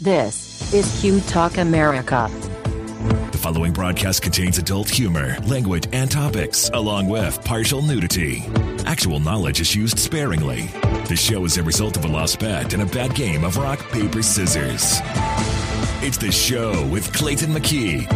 This is Q Talk America. The following broadcast contains adult humor, language, and topics, along with partial nudity. Actual knowledge is used sparingly. The show is a result of a lost bet and a bad game of rock, paper, scissors. It's The Show with Clayton McKee.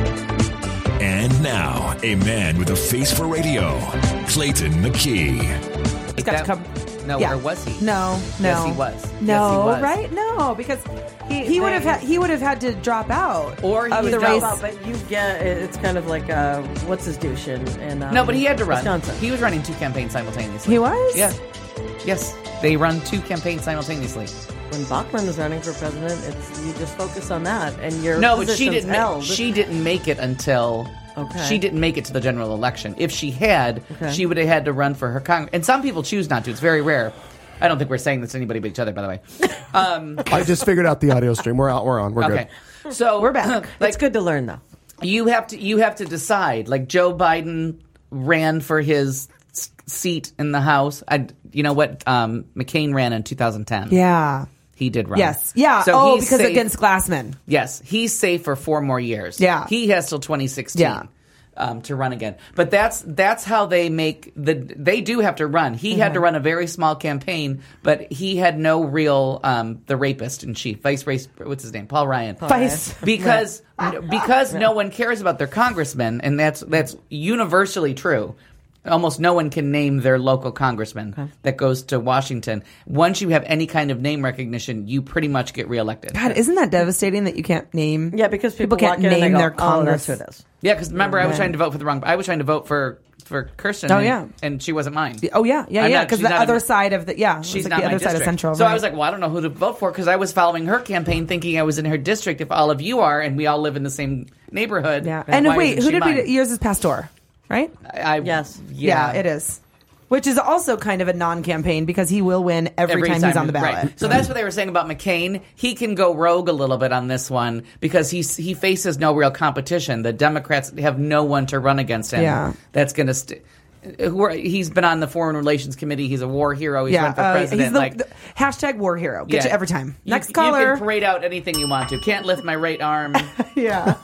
And now, a man with a face for radio, Clayton McKee. He's got to come. No, Yeah. or was he? No. Yes, he was. No, Yes, he was. right? No, because he would have had to drop out, Or he of would the drop race. out, But you get it's kind of like what's his douche in No, but he had to run. Wisconsin. He was running two campaigns simultaneously. He was? Yeah. Yes. They run two campaigns simultaneously. When Bachmann was running for president, it's you just focus on that and your No, but she position's didn't. held. She didn't make it until. Okay. She didn't make it to the general election. If she had, she would have had to run for her Congress. And some people choose not to. It's very rare. I don't think we're saying this to anybody but each other, by the way. I just figured out the audio stream. We're out. We're on. We're Okay. good. So We're back. It's good to learn though. You have to decide. Like Joe Biden ran for his seat in the House. You know what? McCain ran in 2010. Yeah. He did run. Yes. Yeah. So he's because safe. against Glassman. Yes, he's safe for 4 more years. Yeah. He has till 2016. Yeah. To run again, but that's how they make they do have to run. He had to run a very small campaign, but he had no real the rapist in chief, what's his name, Paul Ryan, because no one cares about their congressman, and that's universally true. Almost no one can name their local congressman that goes to Washington. Once you have any kind of name recognition, you pretty much get reelected. God, isn't that devastating that you can't name? Yeah, because people can't walk in and name they go, their "Oh, Congress. that's who it is." Yeah, because remember, I was trying to vote for the wrong. I was trying to vote for Kirsten. Oh, yeah. and she wasn't mine. Oh yeah, I'm not- because she's the not other in- side of the She's like not the my other side of district. Central. So I right. was like, well, I don't know who to vote for because I was following her campaign, thinking I was in her district. If all of you are, and we all live in the same neighborhood, yeah. then And why wait, isn't who she did mine? we? Yours is Pastor, right? Yes. Yeah, it is. Which is also kind of a non-campaign because he will win every time he's on the ballot. Right. So that's what they were saying about McCain. He can go rogue a little bit on this one because he faces no real competition. The Democrats have no one to run against him. Yeah. That's going to he's been on the Foreign Relations Committee. He's a war hero. He's run for president. He's the hashtag war hero. Get you every time. Next You caller. can parade out anything you want to. Can't lift my right arm. Yeah.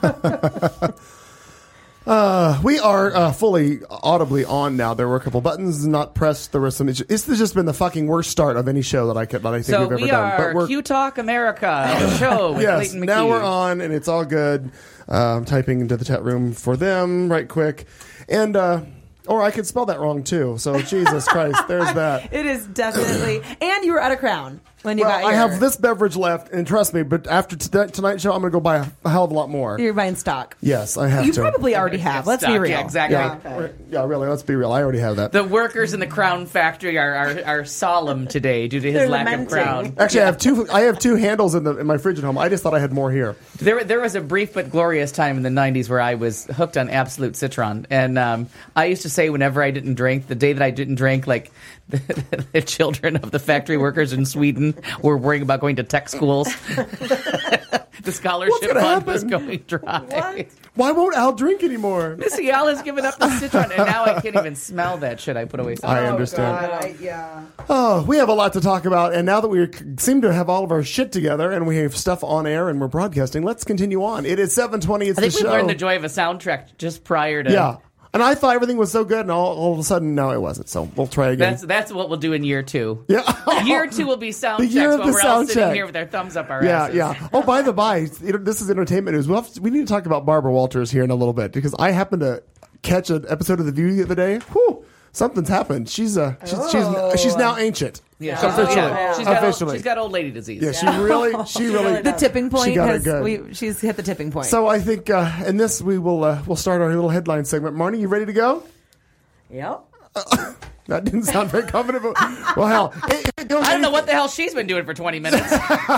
We are fully audibly on now. There were a couple buttons not pressed. There were some issues. This has just been the fucking worst start of any show that I think So we've ever we done. are Q Talk America, the show with Yes, Clayton McKee. now we're on, and it's all good. I'm typing into the chat room for them right quick. And, or I could spell that wrong, too. So, Jesus Christ, there's that. It is definitely. And you were at a Crown when you got I here. have this beverage left, and trust me, but after tonight's show, I'm going to go buy a hell of a lot more. You're buying stock. Yes, I have You to. probably already have. Let's be Stock, real. yeah, exactly. Yeah, really, let's be real. I already have that. The workers in the Crown factory are solemn today due to his They're lack lamenting. of Crown. Actually, I have two handles in my fridge at home. I just thought I had more here. There was a brief but glorious time in the 90s where I was hooked on Absolute Citron. And I used to say whenever I didn't drink, the day that I didn't drink, like the children of the factory workers in Sweden were worrying about going to tech schools. The scholarship gonna fund was happen? going dry. Why won't Al drink anymore? Missy Al has given up the Citron, and now I can't even smell that shit I put away. I understand. Yeah. Oh, we have a lot to talk about, and now that we seem to have all of our shit together and we have stuff on air and we're broadcasting, let's continue on. It is 7:20. It's I think the we show. learned the joy of a soundtrack just prior to... Yeah. And I thought everything was so good, and all of a sudden, no, it wasn't. So we'll try again. That's what we'll do in year 2. Yeah. Year 2 will be sound The year checks of while the we're all sound sitting check. here with our thumbs up our Yeah, asses. yeah. Oh, by the by, this is entertainment news. We need to talk about Barbara Walters here in a little bit because I happened to catch an episode of The View the other day. Whew, something's happened. She's now ancient. Yeah, Officially. She's got old lady disease. Yeah, she really. The tipping point She got it good. she's hit the tipping point. So I think in this we'll start our little headline segment. Marnie, you ready to go? Yep. That didn't sound very confident. But, well, hell, I don't know what the hell she's been doing for 20 minutes.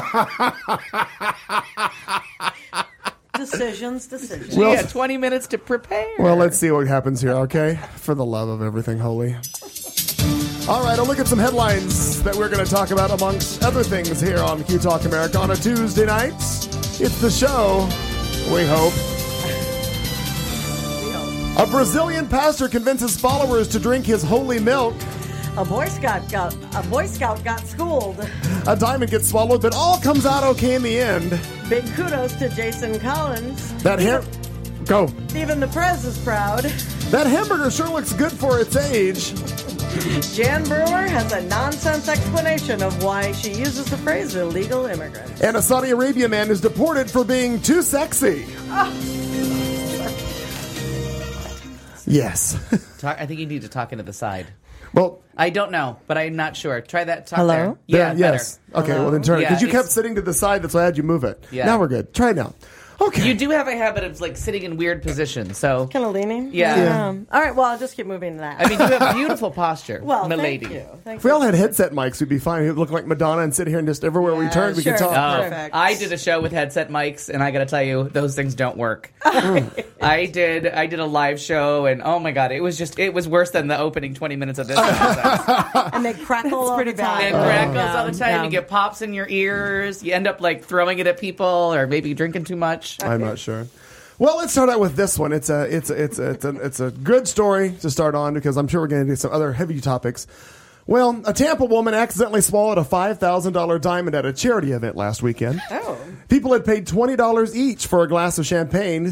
Decisions. She had 20 minutes to prepare. Well, let's see what happens here, okay? For the love of everything holy. All right, I'll look at some headlines that we're going to talk about amongst other things here on Q Talk America on a Tuesday night. It's the show, we hope. A Brazilian pastor convinces followers to drink his holy milk. A Boy Scout got schooled. A diamond gets swallowed, but all comes out okay in the end. Big kudos to Jason Collins. Go. Even the press is proud. That hamburger sure looks good for its age. Jan Brewer has a nonsense explanation of why she uses the phrase illegal immigrant. And a Saudi Arabia man is deported for being too sexy. Yes. I think you need to talk into the side. Well, I don't know, but I'm not sure. Try that. Talk Hello? there. Yeah, yes. better. Okay, well then turn it. Yeah, Because you kept it's- sitting to the side, that's why I had you move it. Yeah. Now we're good. Try it now. Okay. You do have a habit of like sitting in weird positions, so Kind of leaning? Yeah. All right, well, I'll just keep moving to that. I mean, you have beautiful posture, well, milady. thank you. Thank If we you. all had headset mics, we'd be fine. We'd look like Madonna and sit here and just everywhere we turned, we could sure. talk. Oh, Perfect. I did a show with headset mics, and I got to tell you, those things don't work. I did a live show, and oh my god, it was worse than the opening 20 minutes of this episode. And they crackle all pretty the bad. time. It crackles all the time. Yeah. You get pops in your ears. You end up like throwing it at people, or maybe drinking too much. I'm not sure. Well, let's start out with this one. It's a good story to start on because I'm sure we're going to do some other heavy topics. Well, a Tampa woman accidentally swallowed a $5,000 diamond at a charity event last weekend. Oh. People had paid $20 each for a glass of champagne.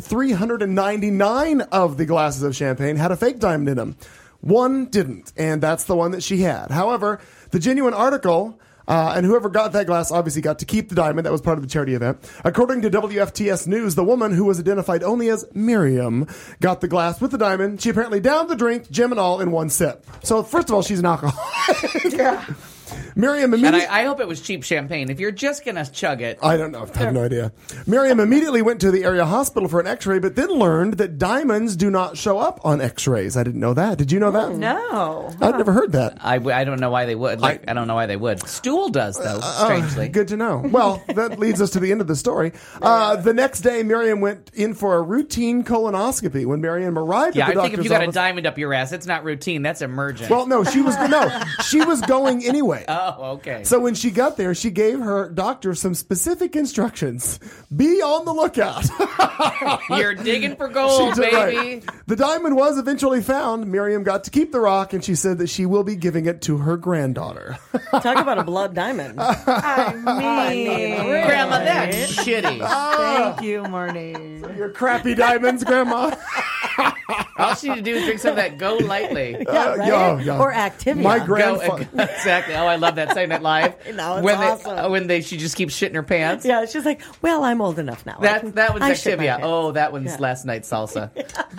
399 of the glasses of champagne had a fake diamond in them. One didn't, and that's the one that she had. However, the genuine article... and whoever got that glass obviously got to keep the diamond. That was part of the charity event. According to WFTS News, the woman, who was identified only as Miriam, got the glass with the diamond. She apparently downed the drink, gem and all, in one sip. So, first of all, she's an alcoholic. Yeah. Miriam And immediately... I hope it was cheap champagne. If you're just going to chug it. I don't know. I have no idea. Miriam immediately went to the area hospital for an x-ray, but then learned that diamonds do not show up on x-rays. I didn't know that. Did you know that? No. I'd never heard that. I don't know why they would. I don't know why they would. Stool does, though, strangely. Good to know. Well, that leads us to the end of the story. The next day, Miriam went in for a routine colonoscopy. When Miriam arrived Yeah, at the I think if doctor's you got a office... diamond up your ass, it's not routine. That's emergent. Well, no, she was going anyway. oh, okay. So when she got there, she gave her doctor some specific instructions. Be on the lookout. You're digging for gold, She did baby. right. The diamond was eventually found. Miriam got to keep the rock, and she said that she will be giving it to her granddaughter. Talk about a blood diamond. I mean, Grandma, that's shitty. thank you, Marnie. Your crappy diamonds, Grandma. All she need to do is drink some of that Go Lightly. Yeah, right? yeah. Or Activia. My Go, grandfather. exactly. Oh, I love that saying that live. No, it's awesome. She just keeps shitting her pants. Yeah, she's like, well, I'm old enough now. That one's I shit my Activia. pants. Oh, that one's last night's salsa.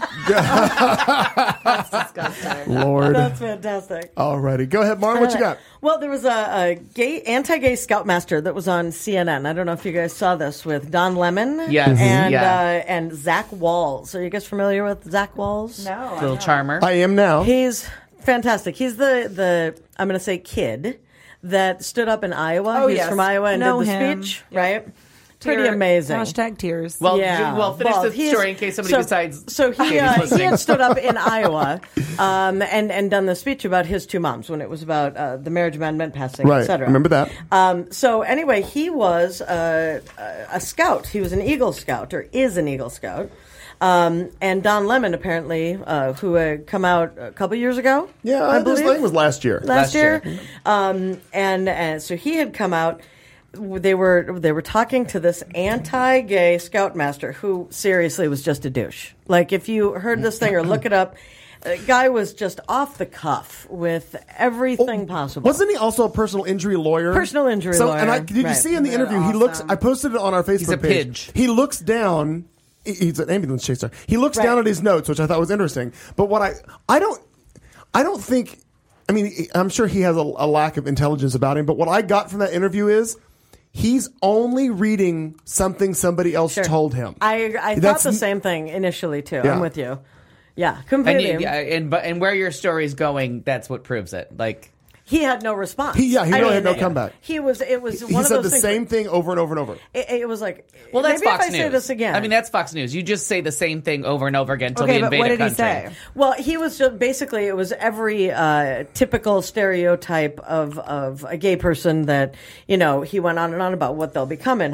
Lord. That's fantastic. Alrighty. Go ahead, Marn. What you got? Well, there was a anti-gay scoutmaster that was on CNN. I don't know if you guys saw this with Don Lemon. Yes. And, Yeah. and Zach Walls. Are you guys familiar with Zach Walls? No. Little charmer. I am now. He's fantastic. He's the I'm going to say kid that stood up in Iowa. Oh, He's yes. from Iowa and Know did the him. speech, right? Pretty Tear- amazing. Hashtag tears. Well, Yeah. finish the he's- story in case somebody decides. So he Katie's he listening. had stood up in Iowa and done the speech about his two moms when it was about the marriage amendment passing, Right. etc. Remember that? So anyway, he was a scout. He was an Eagle Scout, or is an Eagle Scout. And Don Lemon, apparently, who had come out a couple years ago. Yeah, I this believe. thing was last year. Last year. year. And so he had come out. They were talking to this anti-gay scoutmaster who seriously was just a douche. Like, if you heard this thing or look it up, the guy was just off the cuff with everything possible. Wasn't he also a personal injury lawyer? Personal injury lawyer. And did you Right. see in the interview, he looks, I posted it on our Facebook He's a page. pidge. He looks down, he's an ambulance chaser. He looks Right. down at his notes, which I thought was interesting. But what I don't think, I mean, I'm sure he has a lack of intelligence about him, but what I got from that interview is, he's only reading something somebody else Sure. told him. I thought That's- the same thing initially, too. Yeah. I'm with you. Yeah, And, completely. and where your story's going, that's what proves it. Like, He had no response. He really I had no mean, comeback. It was He one of said those the things same thing over and over and over. It was like, well, that's maybe Fox if I News. say this again. I mean, that's Fox News. You just say the same thing over and over again until Okay, we but invade what a did he country. say? Well, he was just basically, it was every typical stereotype of a gay person that, he went on and on about what they'll become and how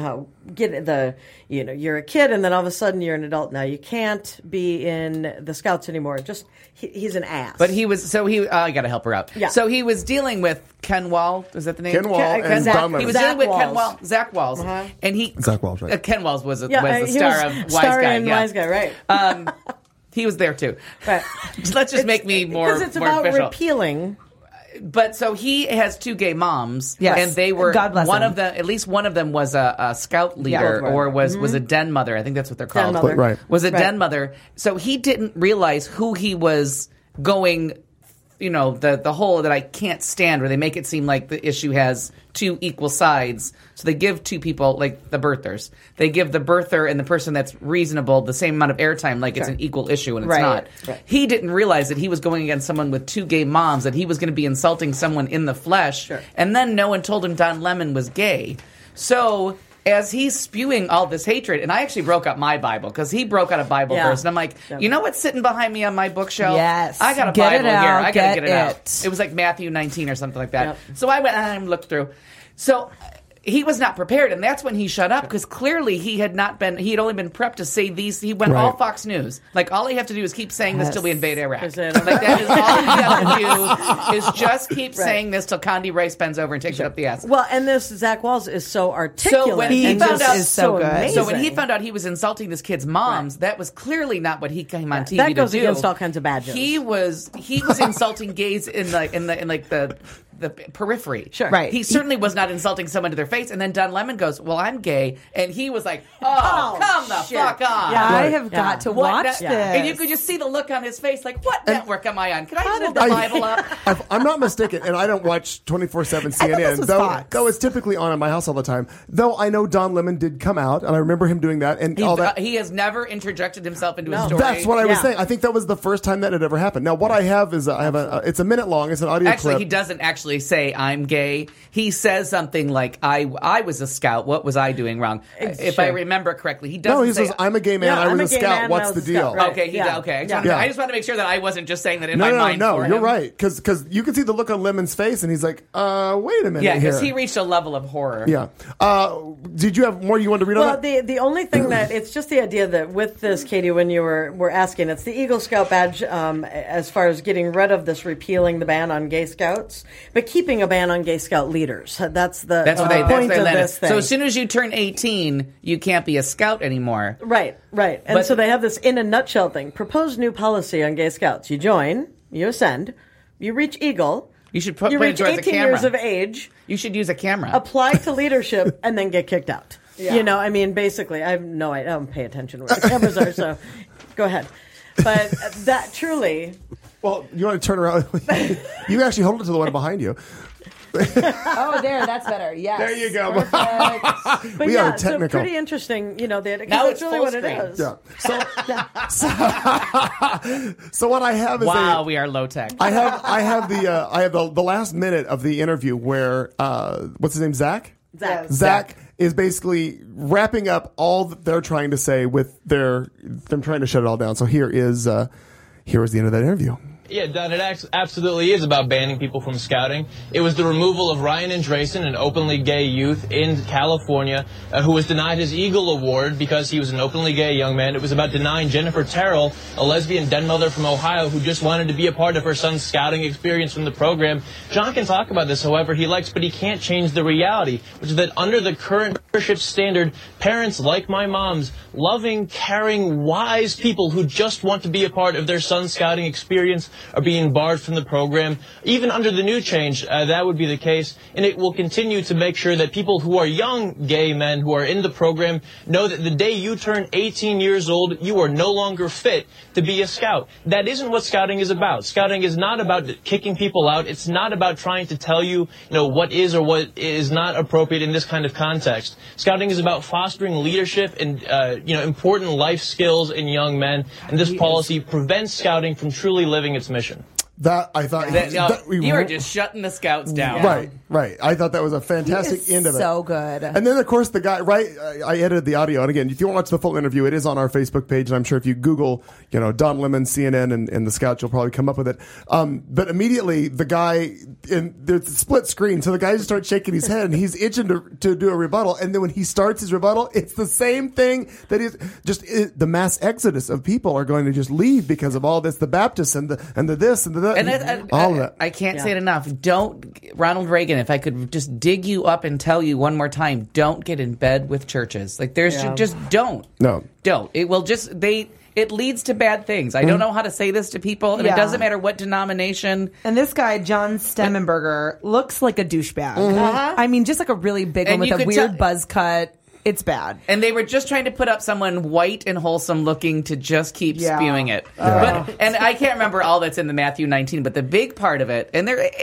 you're a kid and then all of a sudden you're an adult. Now you can't be in the Scouts anymore. He's an ass. But I got to help her out. Yeah. So he was dealing with Ken Wall. Is that the name? Ken Wall and Zach- Don Lemon. He was Zach dealing with Walls. Zach Walls, and Zach Walls, right. Ken Walls was the he star was of Wise star Guy. in Yeah. Wise Guy, right? He was there too. Right. Let's just make me more because it's more about official. repealing. But so he has 2 gay moms, Yes. and they were God bless one him. of them. At least one of them was a scout leader, both were. or was a den mother. I think that's what they're called. Den mother. Right. Was a Right. den mother. So he didn't realize who he was going. The whole that I can't stand, where they make it seem like the issue has 2 equal sides. So they give 2 people, like the birthers. They give the birther and the person that's reasonable the same amount of airtime, like it's an equal issue, and it's Right. not. Right. He didn't realize that he was going against someone with 2 gay moms, that he was going to be insulting someone in the flesh. Sure. And then no one told him Don Lemon was gay. So as he's spewing all this hatred, and I actually broke out my Bible, because he broke out a Bible Yeah. verse, and I'm like, you know what's sitting behind me on my bookshelf? Yes. I got a Get it Bible here. out, I got to get get it out. it. It was like Matthew 19 or something like that. Yep. So I went and looked through. So he was not prepared, and that's when he shut up, because clearly he had only been prepped to say these. He went all Right. Fox News. Like, all he have to do is keep saying this till we invade Iraq. Is it- Like, that is all he have to do, is just keep saying this till Condi Rice bends over and takes it up the ass. Well, and this Zach Walls is so articulate. So when he and found just out- is so good. amazing. So when he found out he was insulting this kid's moms, that was clearly not what he came on TV that to goes do. against all kinds of badges. He was insulting gays in the periphery. Sure. Right. He certainly was not insulting someone to their face. And then Don Lemon goes, "Well, I'm gay," and he was like, "Oh, come the shit. fuck on!" Yeah. I have got to What watch net- this. And you could just see the look on his face, like, "What network am I on? Can I just hold the Bible up?" If I'm not mistaken, and I don't watch 24/7 I thought this CNN, was though, Fox. though it's typically on in my house all the time. Though I know Don Lemon did come out, and I remember him doing that, and all that. He has never interjected himself into a No. story. That's what I was Yeah. saying. I think that was the first time that had ever happened. Now, what I have is it's a minute long. It's an audio Actually, clip. he doesn't actually say I'm gay. He says something like I was a scout. What was I doing wrong? If I remember correctly, he doesn't. No, he say, says, I'm a gay man. Yeah, I I'm was a a gay scout. man, What's I the was a deal? scout, right. Okay, Yeah. okay. Yeah. I just want to make sure that I wasn't just saying that in my mind. No, for him. you're right. Because you can see the look on Lemon's face, and he's like, wait a minute Yeah, because here. he reached a level of horror. Yeah. Did you have more you wanted to read Well, on that? the only thing that it's just the idea that with this, Katie, when you were asking, it's the Eagle Scout badge as far as getting rid of this, repealing the ban on gay scouts, but keeping a ban on gay scout leaders. That's What they point of landed. this thing. So as soon as you turn 18, you can't be a scout anymore. Right. And But- so they have this in a nutshell thing. Proposed new policy on gay scouts. You join, you ascend, you reach Eagle, You should put you it reach towards a 18 camera. years of age, You should use a camera. apply to leadership, and then get kicked out. You know, I mean, basically, I don't pay attention to where the cameras are, so go ahead. But that truly... Well, you want to turn around? You actually hold it to the one behind you. Oh, there, that's better. Yes. There you go. Perfect. But We yeah, are technical. so pretty interesting, you know, because Now that's it's really full what screen. it is. Yeah. So what I have is wow, we are low tech. I have the last minute of the interview where what's his name, Zach? Zach is basically wrapping up all that they're trying to say with them trying to shut it all down. So here is the end of that interview. Yeah, Don, it absolutely is about banning people from scouting. It was the removal of Ryan Andresen, an openly gay youth in California, who was denied his Eagle Award because he was an openly gay young man. It was about denying Jennifer Terrell, a lesbian den mother from Ohio who just wanted to be a part of her son's scouting experience from the program. John can talk about this however he likes, but he can't change the reality, which is that under the current leadership standard, parents like my mom's, loving, caring, wise people who just want to be a part of their son's scouting experience are being barred from the program. Even under the new change, that would be the case. And it will continue to make sure that people who are young gay men who are in the program know that the day you turn 18 years old, you are no longer fit to be a scout. That isn't what scouting is about. Scouting is not about kicking people out. It's not about trying to tell you, what is or what is not appropriate in this kind of context. Scouting is about fostering leadership and, important life skills in young men. And this policy prevents scouting from truly living its mission. That I thought you were just shutting the scouts down. Right. I thought that was a fantastic end of it. So good. And then, of course, the guy, I edited the audio. And again, if you want to watch the full interview, it is on our Facebook page. And I'm sure if you Google, Don Lemon, CNN, and the Scouts, you'll probably come up with it. But immediately, the guy, there's a split screen. So the guy just starts shaking his head and he's itching to do a rebuttal. And then when he starts his rebuttal, it's the same thing that is the mass exodus of people are going to just leave because of all this, the Baptists and the this and the that. And all of that. I can't say it enough. Ronald Reagan, if I could just dig you up and tell you one more time, don't get in bed with churches. Like just don't. No. Don't. It will just, it leads to bad things. I don't know how to say this to people, and it doesn't matter what denomination. And this guy, John Stemmenberger, looks like a douchebag. I mean, just like a really big one with a weird buzz cut. It's bad. And they were just trying to put up someone white and wholesome looking to just keep spewing it. And I can't remember all that's in the Matthew 19, but the big part of it, and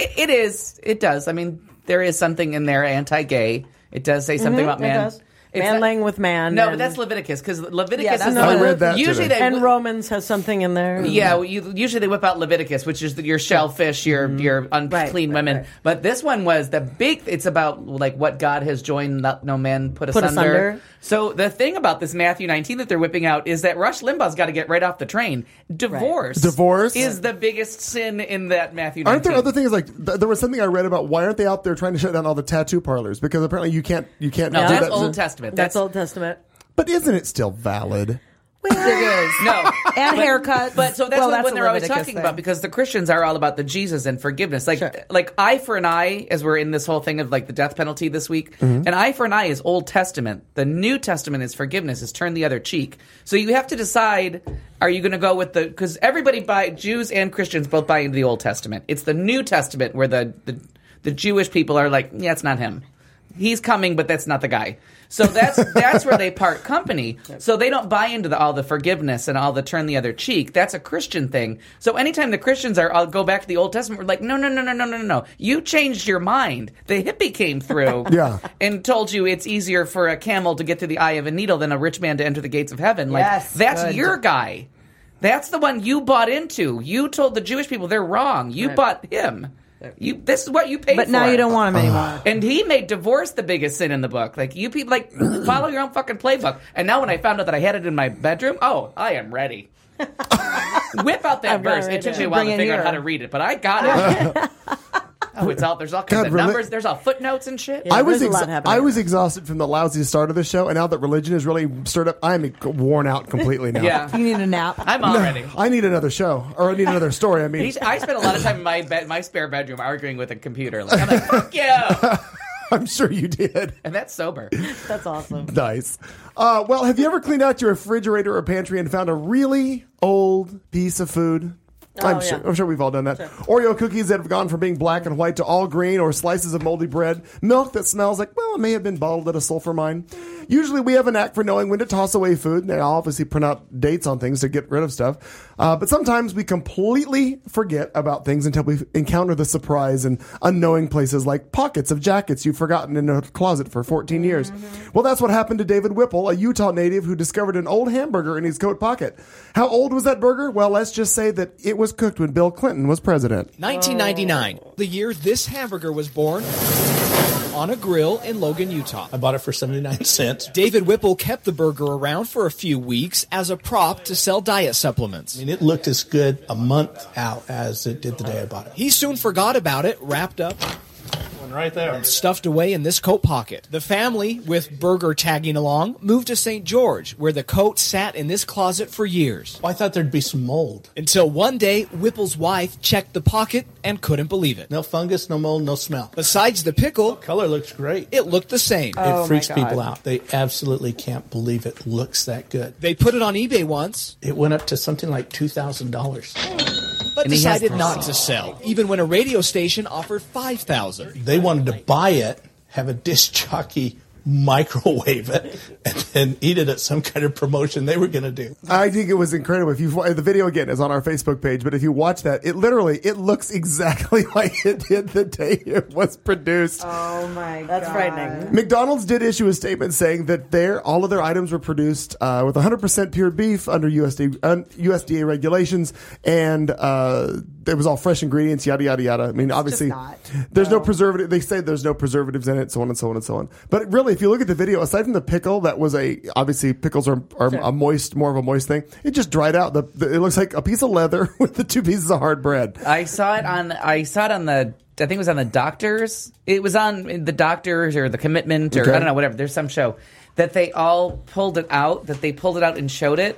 it does. I mean, there is something in there anti-gay. It does say something about man. Man laying with man. No, but that's Leviticus, because Leviticus is I read that usually today. And Romans has something in there. Yeah, usually they whip out Leviticus, which is your shellfish, your unclean women. Right. But this one was it's about like what God has joined, no man put asunder. So the thing about this Matthew 19 that they're whipping out is that Rush Limbaugh's got to get right off the train. Divorce is the biggest sin in that Matthew 19. Aren't there other things like there was something I read about why aren't they out there trying to shut down all the tattoo parlors? Because apparently you can't No, do that's that. Old Testament. That's Old Testament. But isn't it still valid? It is. No. And haircuts. But so that's what they're always talking about, because the Christians are all about the Jesus and forgiveness. Like eye for an eye, as we're in this whole thing of like the death penalty this week. An eye for an eye is Old Testament. The New Testament is forgiveness, is turn the other cheek. So you have to decide, are you going to go with because everybody Jews and Christians both buy into the Old Testament. It's the New Testament where the Jewish people are like, yeah, it's not him. He's coming, but that's not the guy. So that's where they part company. So they don't buy into all the forgiveness and all the turn the other cheek. That's a Christian thing. So anytime the Christians I'll go back to the Old Testament, we're like, no. You changed your mind. The hippie came through and told you it's easier for a camel to get through the eye of a needle than a rich man to enter the gates of heaven. That's your guy. That's the one you bought into. You told the Jewish people they're wrong. You bought him. This is what you paid for. But now you don't want him anymore. And he made divorce the biggest sin in the book. Like, you people, follow your own fucking playbook. And now when I found out that I had it in my bedroom, I am ready. Whip out that verse. It took me a while to figure out how to read it, but I got it. It's out. There's all kinds of numbers. There's all footnotes and shit. Yeah, I was exhausted from the lousy start of the show, and now that religion is really stirred up, I'm worn out completely now. You need a nap. I'm already. I need another show, or I need another story. I mean, I spent a lot of time in my spare bedroom arguing with a computer. I'm like, fuck you. I'm sure you did. And that's sober. That's awesome. Nice. Well, have you ever cleaned out your refrigerator or pantry and found a really old piece of food? I'm sure we've all done that. Sure. Oreo cookies that have gone from being black and white to all green, or slices of moldy bread. Milk that smells like, it may have been bottled at a sulfur mine. Usually we have a knack for knowing when to toss away food. They obviously print out dates on things to get rid of stuff. But sometimes we completely forget about things until we encounter the surprise in unknowing places like pockets of jackets you've forgotten in a closet for 14 years. Well, that's what happened to David Whipple, a Utah native who discovered an old hamburger in his coat pocket. How old was that burger? Well, let's just say that it was cooked when Bill Clinton was president. 1999, the year this hamburger was born, on a grill in Logan, Utah. I bought it for 79 cents. David Whipple kept the burger around for a few weeks as a prop to sell diet supplements. I mean, it looked as good a month out as it did the day I bought it. He soon forgot about it, wrapped up, right there, and stuffed away in this coat pocket. The family, with burger tagging along, moved to St. George, where the coat sat in this closet for years. Well, I thought there'd be some mold. Until one day, Whipple's wife checked the pocket and couldn't believe it. No fungus, no mold, no smell. Besides the pickle, color looks great. It looked the same. It freaks people out. They absolutely can't believe it looks that good. They put it on eBay once. It went up to something like $2,000. But decided not to sell, even when a radio station offered $5,000. They wanted to buy it, have a disc jockey microwave it, and then eat it at some kind of promotion they were going to do. I think it was incredible. If you the video again is on our Facebook page, but if you watch that, it looks exactly like it did the day it was produced. Oh my god, that's frightening. McDonald's did issue a statement saying that all of their items were produced with 100% pure beef under USDA regulations, and it was all fresh ingredients, yada yada yada. I mean, obviously, there's no preservative. They say there's no preservatives in it, so on and so on and so on. But really, if you look at the video, aside from the pickle, that was obviously pickles are a moist, more of a moist thing. It just dried out. It looks like a piece of leather with the 2 pieces of hard bread. I saw it on the. I think it was on the Doctors. It was on the Doctors or the Commitment or I don't know, whatever. There's some show that they all pulled it out. That they pulled it out and showed it.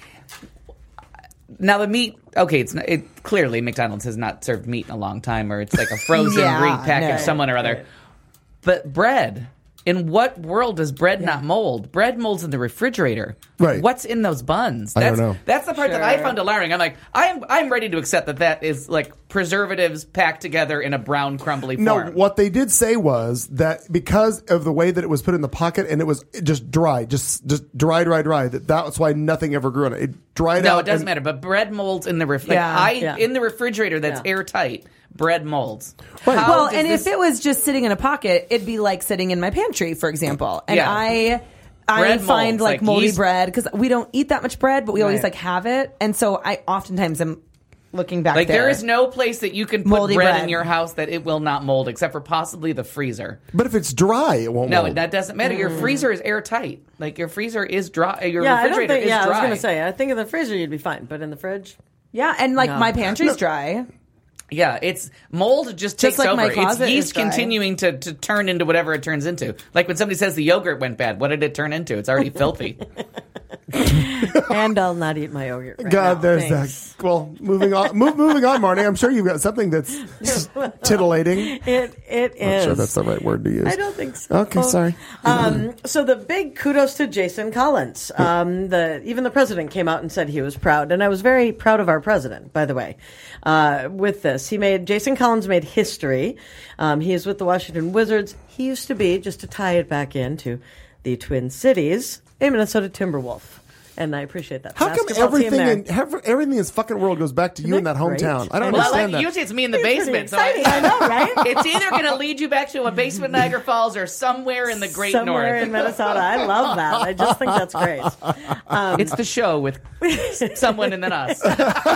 Now the meat, okay, clearly McDonald's has not served meat in a long time, or it's like a frozen repackaged someone or other. But bread. In what world does bread not mold? Bread molds in the refrigerator. Right. What's in those buns? I don't know. That's the part that I found alarming. I'm like, I'm ready to accept that is like preservatives packed together in a brown, crumbly form. No, what they did say was that because of the way that it was put in the pocket and it was just dry, just dry, that's why nothing ever grew on it. It dried out. No, it doesn't matter. But bread molds in the refrigerator. In the refrigerator that's airtight. Bread molds. Right. Well, and if it was just sitting in a pocket, it'd be like sitting in my pantry, for example. And I find molds, moldy yeast. bread because we don't eat that much bread, but we always have it. And so I oftentimes am looking back there. There is no place that you can put bread in your house that it will not mold, except for possibly the freezer. But if it's dry, it won't mold. No, that doesn't matter. Your freezer is airtight. Like your freezer is dry. Your refrigerator is dry. I was going to say, I think in the freezer you'd be fine, but in the fridge? Yeah, and my pantry's dry. Yeah, it's mold just takes like over. my closet It's yeast is dry. continuing to turn into whatever it turns into. Like when somebody says the yogurt went bad, what did it turn into? It's already filthy. And I'll not eat my yogurt right God, now. there's Thanks. that. Well, moving on, moving on, Marnie. I'm sure you've got something that's titillating. It is. I'm sure that's the right word to use. I don't think so. Okay, sorry. So the big kudos to Jason Collins. Even the president came out and said he was proud, and I was very proud of our president, by the way. With this, Jason Collins made history. He is with the Washington Wizards. He used to be, just to tie it back into the Twin Cities, a Minnesota Timberwolf. And I appreciate that. How come everything in this fucking world goes back to you in that hometown? I don't understand that. Usually it's me in the basement. So I know, right? It's either going to lead you back to a basement Niagara Falls or somewhere in the Great North. Somewhere in Minnesota. I love that. I just think that's great. It's the show with someone and then us.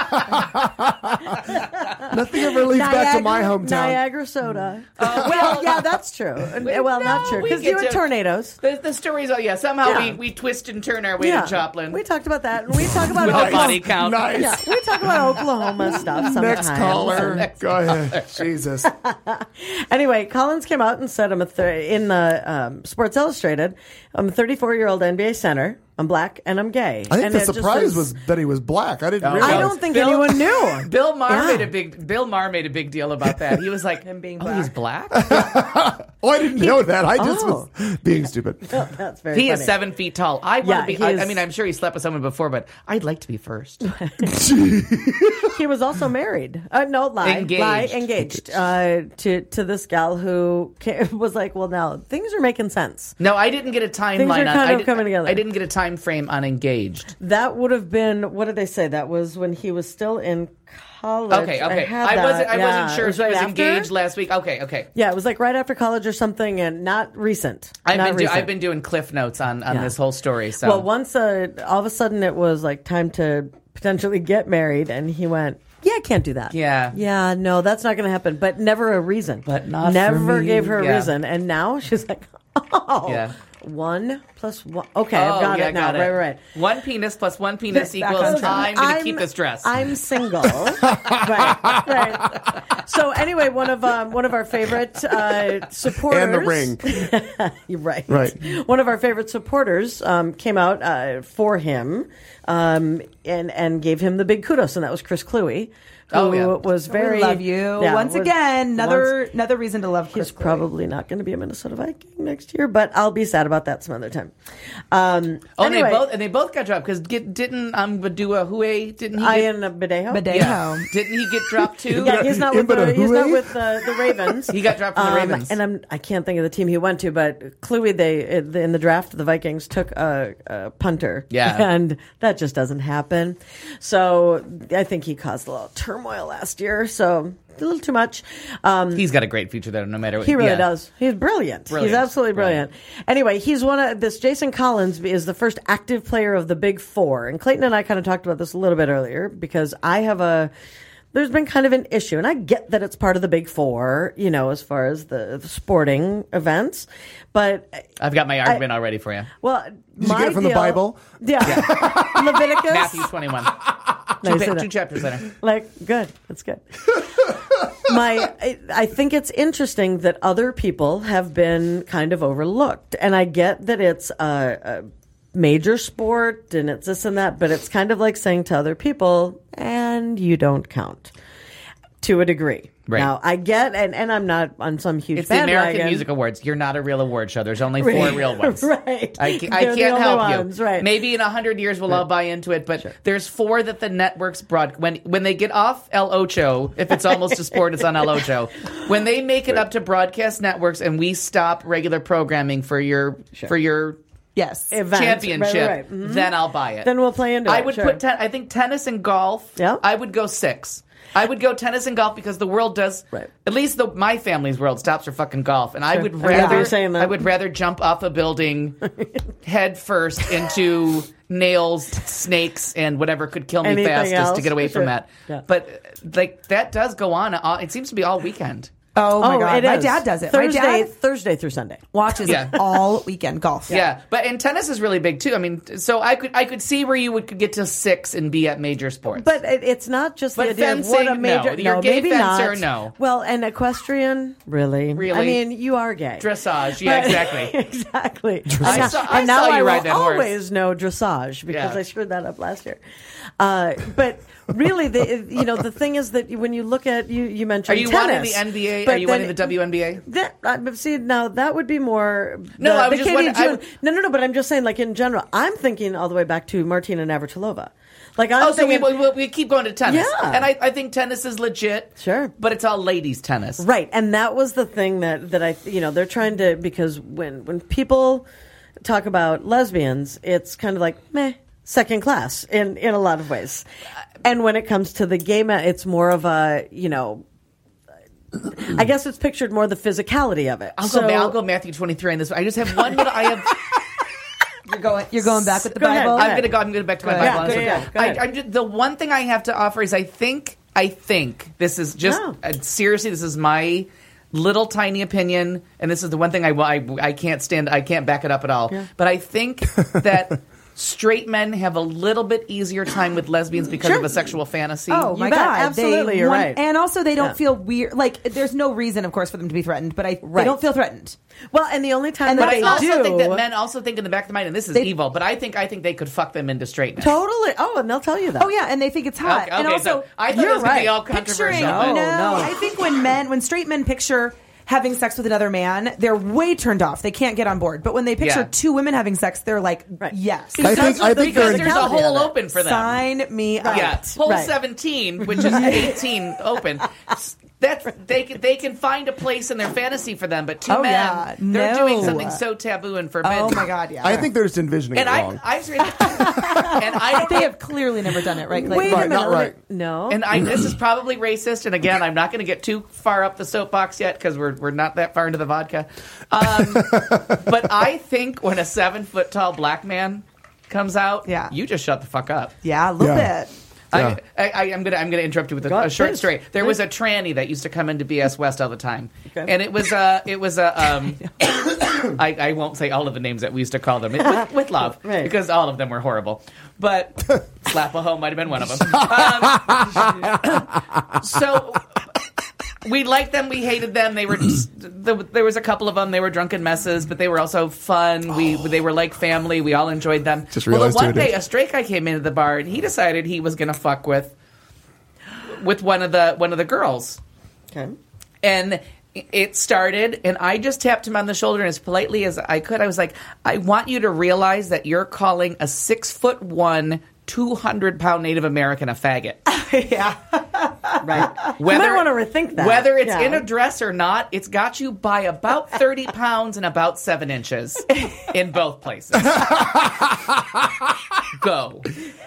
Nothing ever leads back to my hometown. Niagara soda. Well, yeah, that's true. Well, not true. Because you had tornadoes. The stories, somehow we twist and turn our way to Joplin. We talked about that. And we talk about Oklahoma. Body count. Nice. Yeah, we talk about Oklahoma stuff sometimes. Next caller. Go ahead. Jesus. Anyway, Collins came out and said, in the Sports Illustrated, I'm a 34-year-old NBA center. I'm black and I'm gay. I think the surprise was that he was black. I didn't realize. I don't think anyone knew. Bill Maher made a big deal about that. He was like, him being black. He's black? I didn't know that. I just was being stupid. Oh, that's very funny. Is 7 feet tall. I want to be. I mean, I'm sure he slept with someone before, but I'd like to be first. He was also married. Engaged to this gal who was like, well, now things are making sense. No, I didn't get a timeline. Things are kind of coming together. I didn't get a time frame on Engaged. That would have been, what did they say? That was when he was still in college. Okay. I wasn't sure if he was engaged last week. Okay. Yeah, it was like right after college or something, and not recent. I've been doing cliff notes on this whole story. So. Well, once all of a sudden it was like time to potentially get married, and he went, yeah, I can't do that. Yeah, no, that's not going to happen. But never a reason. But not never for me. gave her a reason, and now she's like, oh. Yeah. 1 + 1. Okay, I've got it now. Right. 1 penis plus 1 penis equals I'm going to keep this dress. I'm single. right. So anyway, one of our favorite supporters and the ring. You're right. One of our favorite supporters came out for him and gave him the big kudos, and that was Chris Kluwe. Who was very... We love you. Once again, another reason to love Chris Kluwe. He's probably not going to be a Minnesota Viking next year, but I'll be sad chat about that some other time. Anyway. And they both got dropped because didn't Badua Hue didn't he? Ian Badejo. Yeah. Didn't he get dropped too? Yeah, he's not with the Ravens. He got dropped from the Ravens. And I can't think of the team he went to, but clearly in the draft the Vikings took a punter. Yeah, and that just doesn't happen. So I think he caused a little turmoil last year. So a little too much. He's got a great future there, no matter what. He really does. He's brilliant. He's absolutely brilliant. Right. Anyway, he's one of this. Jason Collins is the first active player of the Big Four, and Clayton and I kind of talked about this a little bit earlier because there's been kind of an issue, and I get that it's part of the Big Four, as far as the sporting events, but I've got my argument already for you. Well, did you get it from the Bible? Yeah. Leviticus, Matthew 21. Two chapters later. Good. That's good. I think it's interesting that other people have been kind of overlooked, and I get that it's a major sport and it's this and that, but it's kind of like saying to other people, and you don't count to a degree. Right. Now, I get, and I'm not on some huge It's the bandwagon. American Music Awards. You're not a real award show. There's only 4 real ones. Right. I can't help ones, you. Right. Maybe in 100 years we'll all buy into it, but there's 4 that the networks when they get off El Ocho, if it's almost a sport, it's on El Ocho. When they make it up to broadcast networks and we stop regular programming for your Yes. Event. championship, Right. Mm-hmm. then I'll buy it. Then we'll play into it. I would put I think tennis and golf. Yep. I would go 6. I would go tennis and golf because the world does. Right. At least my family's world stops for fucking golf, and I would I remember rather. you saying that. I would rather jump off a building head first into nails, snakes, and whatever could kill me Anything fastest else, to get away sure. from that. Yeah. But that does go on. It seems to be all weekend. Oh my God. It My is. dad does it. My dad Thursday through Sunday. watches Yeah. all weekend golf. Yeah, and tennis is really big too. I mean, so I could see where you could get to 6 and be at major sports. But it's not just the But idea of what a fencing, major. no. You're gay maybe fencer, not. no. Well, and equestrian, really? Really? I mean, you are gay. Dressage, yeah, exactly. Exactly. I saw now you I ride will that horse. always know dressage because Yeah. I screwed that up last year. But really, the thing is that when you look at you mentioned Are you tennis, wanting the NBA? but Are you then- wanting the WNBA? See, now that would be more. No, I was the just Katie wondering- June. No. But I'm just saying, like in general, I'm thinking all the way back to Martina Navratilova. Like Oh, I'm so thinking, we keep going to tennis. Yeah. And I think tennis is legit. Sure. But it's all ladies tennis. right, and that was the thing that I they're trying to, because when people talk about lesbians, it's kind of like meh, second class in a lot of ways, and when it comes to the gay man, it's more of a I guess it's pictured more the physicality of it. I'll go Matthew 23 on this. I just have one little. You're going back with the Go ahead. Bible. I'm going to back to my ahead. Bible. Yeah, go ahead. I the one thing I have to offer is I think this is just seriously, this is my little tiny opinion, and this is the one thing I can't stand. I can't back it up at all. Yeah. But I think that straight men have a little bit easier time with lesbians because of a sexual fantasy. Oh my bet. God! Absolutely, you're right. And also, they don't Yeah. feel weird. Like, there's no reason, of course, for them to be threatened. But they don't feel threatened. Well, and the only time And that But they I also do, think that men also think in the back of the mind, and this is evil, but I think they could fuck them into straightness. totally. Oh, and they'll tell you that. Oh yeah, and they think it's hot. Okay, and also, so I thought it you're was going to be right. all controversial. picturing. but- No. I think when straight men picture having sex with another man, they're way turned off. They can't get on board. But when they picture Yeah. 2 women having sex, they're like, Right. yes. I think Because they're there's a hole open for them. Sign me up. Yeah, hole Right. 17, which is 18 open. That's they can find a place in their fantasy for them, but 2 Oh, men, yeah. they're No. doing something so taboo and forbidden. Oh my God, yeah. I think they're just envisioning And it wrong. I don't. They have clearly never done it, right? Like, Wait a Right, minute. not right. No. And this is probably racist. And again, I'm not going to get too far up the soapbox yet because we're not that far into the vodka. But I think when a 7-foot tall black man comes out, Yeah. you just shut the fuck up. yeah, a little Yeah. bit. Yeah. I'm gonna interrupt you with Go a ahead, short please. story. There was a tranny that used to come into BS West all the time, Okay. and it was I won't say all of the names that we used to call them with love Right. because all of them were horrible, but Slap-a-Ho might have been one of them. So we liked them, we hated them. They were there was a couple of them. They were drunken messes, but they were also fun. They were like family. We all enjoyed them. Just Well, realized one who it day is. a straight guy came into the bar and he decided he was going to fuck with one of the girls, Okay. and it started, and I just tapped him on the shoulder as politely as I could. I was like, I want you to realize that you're calling a 6'1", 200-pound Native American a faggot. Yeah. Right. You might want to rethink that. Whether it's in a dress or not, it's got you by about 30 pounds and about 7 inches in both places. Go.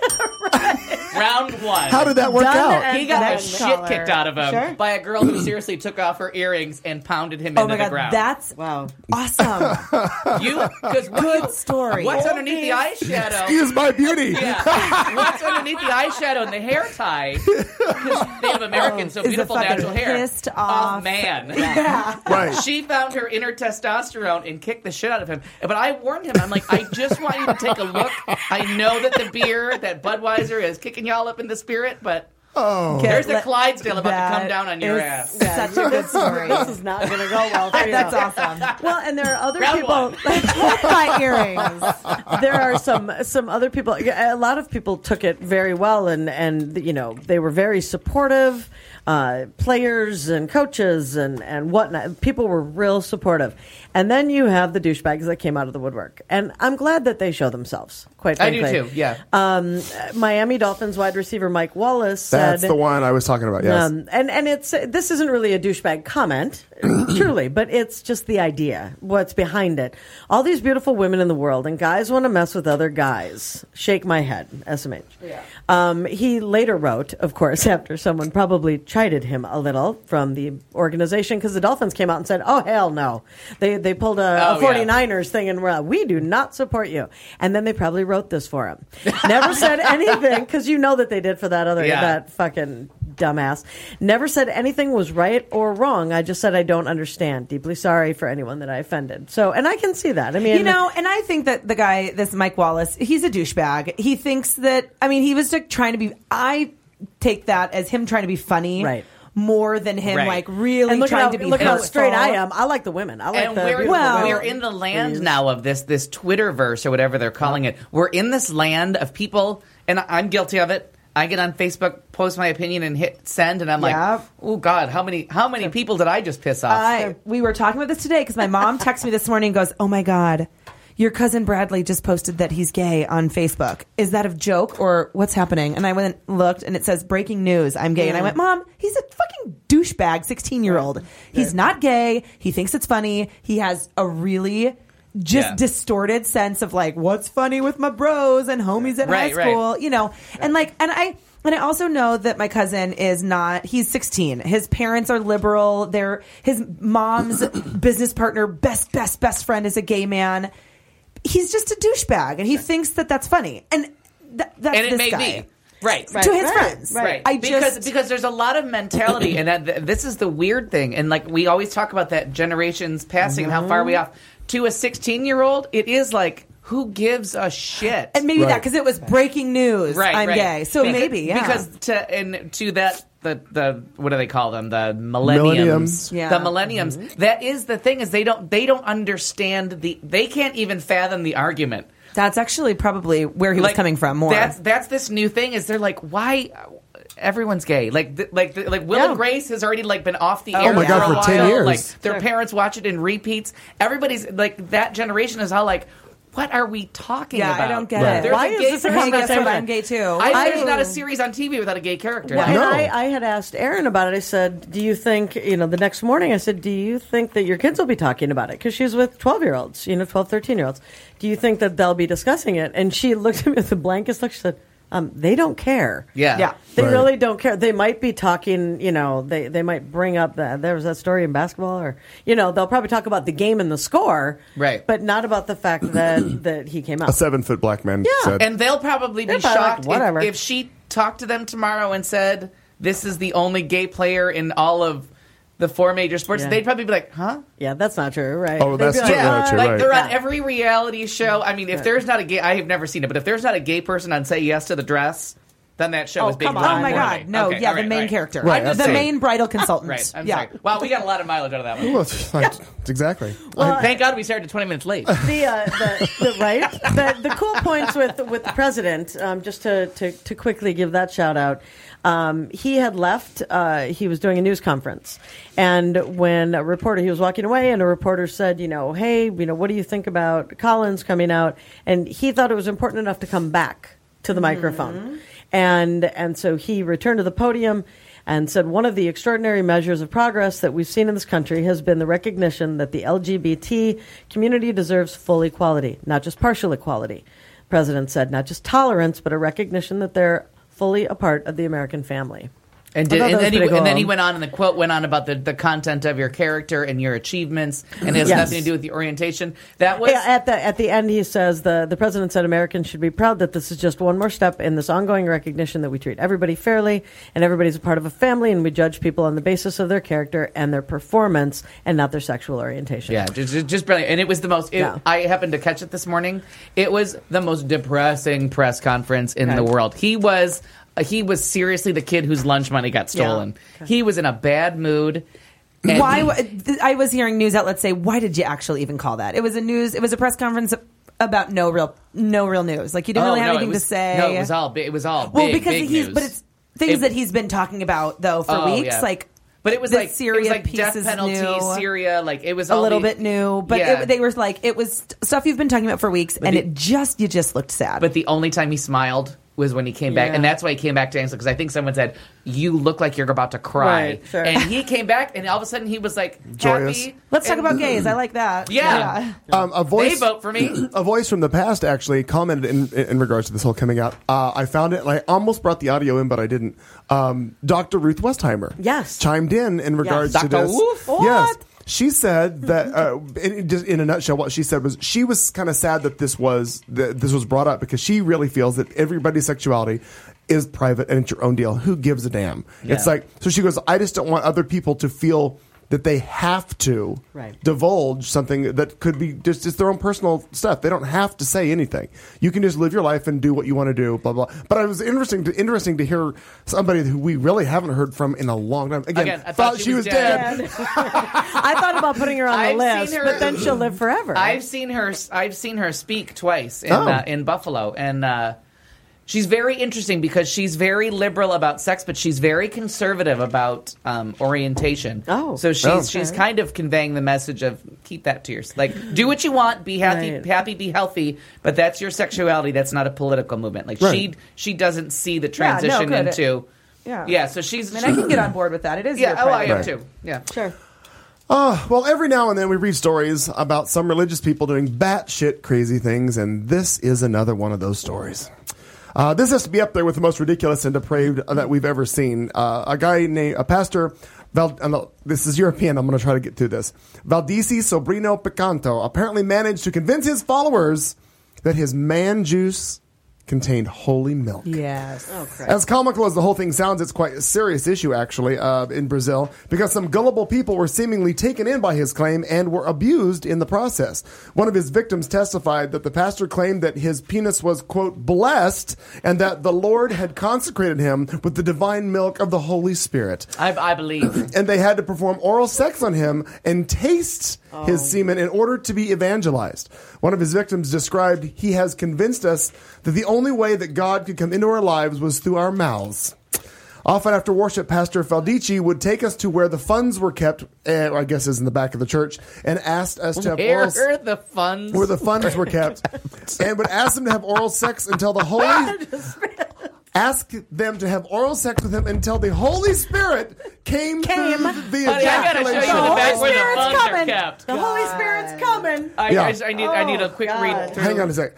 Round 1. How did that work out? He got the shit kicked out of him by a girl who seriously took off her earrings and pounded him into the ground. That's awesome. Good story. What's underneath the eyeshadow? Excuse my beauty. Yeah. What's underneath the eyeshadow and the hair tie? Because Native Americans, so beautiful natural hair. Pissed off. Oh, man. Yeah. Right. She found her inner testosterone and kicked the shit out of him. But I warned him. I'm like, I just want you to take a look. I know that the beer, that Budweiser, is kicking y'all up in the spirit, but there's a Clydesdale about to come down on your ass. Such a good story. This is not going to go well for you. That's awesome. Well, and there are other Round people. Hold my earrings. There are some other people. A lot of people took it very well, and you know, they were very supportive. Players and coaches and whatnot. People were real supportive. And then you have the douchebags that came out of the woodwork. And I'm glad that they show themselves, quite frankly. I do too, yeah. Miami Dolphins wide receiver Mike Wallace said... That's the one I was talking about, yes. And it's this isn't really a douchebag comment, truly, but it's just the idea, what's behind it. All these beautiful women in the world, and guys want to mess with other guys. Shake my head, SMH. Yeah. He later wrote, of course, after someone probably chided him a little from the organization, because the Dolphins came out and said, oh, hell no. They pulled a 49ers thing and we do not support you. And then they probably wrote this for him. Never said anything, because you know that they did for that other, that fucking dumbass. Never said anything was right or wrong. I just said I don't understand. Deeply sorry for anyone that I offended. So, and I can see that. I mean, you know, and I think that the guy, this Mike Wallace, he's a douchebag. He thinks that, I mean, he was like trying to be, I take that as him trying to be funny. Right. More than him, like really and trying to be. Look how straight I am. I like the women. I like and the. We're in the land now of this Twitterverse or whatever they're calling it. We're in this land of people, and I'm guilty of it. I get on Facebook, post my opinion, and hit send, and I'm like, oh God, how many people did I just piss off? We were talking about this today because my mom texted me this morning and goes, oh my God. Your cousin Bradley just posted that he's gay on Facebook. Is that a joke or what's happening? And I went and looked, and it says, breaking news, I'm gay. And I went, Mom, he's a fucking douchebag 16-year-old. He's not gay. He thinks it's funny. He has a really distorted sense of like, what's funny with my bros and homies at high school, you know? And like, and I also know that my cousin is not, he's 16. His parents are liberal. His mom's business partner, best friend is a gay man. He's just a douchebag, and he thinks that that's funny, and that's and it this may guy. be right to his friends, right? Because there's a lot of mentality, and this is the weird thing, and like we always talk about that generations passing and how far we off. To a 16-year-old, it is like, who gives a shit? And maybe that because it was breaking news. I'm gay, so maybe because to that. The what do they call them? The millenniums. Yeah. The millenniums. Mm-hmm. That is the thing, is they don't understand they can't even fathom the argument. That's actually probably where he was coming from more. That's this new thing, is they're like, why everyone's gay? Like Will and Grace has already like been off the air for a while. 10 years. Like their parents watch it in repeats. Everybody's like, that generation is all like, what are we talking about? I don't get it. Why is this a conversation? I'm gay too. There's not a series on TV without a gay character. Well, and I had asked Erin about it. I said, do you think, the next morning I said, do you think that your kids will be talking about it? Because she's with 12-year-olds, 12, 13-year-olds. Do you think that they'll be discussing it? And she looked at me with the blankest look. She said, they don't care. Yeah. They really don't care. They might be talking, they might bring up there was that story in basketball, or, they'll probably talk about the game and the score. Right. But not about the fact that he came out. A 7-foot black man said. And they'll probably be shocked like, if she talked to them tomorrow and said, this is the only gay player in all of the 4 major sports. They'd probably be like, huh? Yeah, that's not true, right? Oh, that's like, not true, like right. they're on every reality show. I mean, if there's not a gay, I have never seen it, but if there's not a gay person on Say Yes to the Dress, Then that show was being come on. run Oh my poorly. God! No, Okay, yeah, all the right, main all right. character, Right, the that's main bridal consultant. Right. I'm yeah. sorry. Wow, we got a lot of mileage out of that one. Well, it's like, exactly. Thank God we started 20 minutes late. The cool points with the president, just to quickly give that shout out. He had left. He was doing a news conference, and when he was walking away, and a reporter said, "Hey, what do you think about Collins coming out?" And he thought it was important enough to come back to the microphone, and so he returned to the podium and said, "One of the extraordinary measures of progress that we've seen in this country has been the recognition that the LGBT community deserves full equality, not just partial equality." The president said, "Not just tolerance, but a recognition that they're fully a part of the American family." And then he went on, and the quote went on about the content of your character and your achievements, and it has nothing to do with the orientation. That was at the end. He says the president said Americans should be proud that this is just one more step in this ongoing recognition that we treat everybody fairly, and everybody's a part of a family, and we judge people on the basis of their character and their performance, and not their sexual orientation. Yeah, just brilliant. And it was the most. I happened to catch it this morning. It was the most depressing press conference in the world. He was seriously the kid whose lunch money got stolen. Yeah. He was in a bad mood. I was hearing news outlets say, "Why did you actually even call that?" It was a press conference about no real news. Like, you didn't really have anything to say. No, it was all big. Well, because big news. But it's things that he's been talking about though for weeks. Yeah. Like, but it was like Syria death penalty, new, Syria. Like, it was a little bit new, but they were like, it was stuff you've been talking about for weeks, and you just looked sad. But the only time he smiled was when he came back, and that's why he came back to answer, because I think someone said, "You look like you're about to cry," right, sure. And he came back, and all of a sudden he was like joyous. Happy. Let's talk about gays. I like that. Yeah. A voice, they vote for me. A voice from the past actually commented in regards to this whole coming out. I found it, and I almost brought the audio in, but I didn't. Dr. Ruth Westheimer, chimed in regards to Dr. this. Wolf? Yes. She said that, in a nutshell, what she said was she was kind of sad that this was brought up, because she really feels that everybody's sexuality is private and it's your own deal. Who gives a damn? Yeah. It's like, so she goes, I just don't want other people to feel that they have to divulge something that could be just their own personal stuff. They don't have to say anything. You can just live your life and do what you want to do, blah, blah. But it was interesting to hear somebody who we really haven't heard from in a long time. Again, I thought she was dead. I thought about putting her on the list, but then she'll live forever. I've seen her speak twice in Buffalo, and she's very interesting because she's very liberal about sex, but she's very conservative about orientation. So she's kind of conveying the message of keep that to yourself. Like, do what you want, be happy, be healthy, but that's your sexuality. That's not a political movement. Like, she doesn't see the transition into. Yeah. So she's. I can get on board with that. It is. Yeah. I am too. Yeah. Sure. Well, every now and then we read stories about some religious people doing batshit crazy things, and this is another one of those stories. This has to be up there with the most ridiculous and depraved that we've ever seen. A guy named a pastor. This is European. I'm going to try to get through this. Valdisi Sobrino Picanto apparently managed to convince his followers that his man juice contained holy milk. Yes. As comical as the whole thing sounds, it's quite a serious issue, actually, in Brazil, because some gullible people were seemingly taken in by his claim and were abused in the process. One of his victims testified that the pastor claimed that his penis was, quote, blessed, and that the Lord had consecrated him with the divine milk of the Holy Spirit. I believe. And they had to perform oral sex on him and taste his semen in order to be evangelized. One of his victims described, he has convinced us that the only way that God could come into our lives was through our mouths. Often after worship, Pastor Faldici would take us to where the funds were kept, I guess is in the back of the church, and asked us to have where the funds were kept, and would ask them to have oral sex until the Holy... Ask them to have oral sex with him until the Holy Spirit came through the Honey, I gotta show you in the back where the funds are kept. The Holy Spirit's coming. I need a quick read through. Hang on a sec.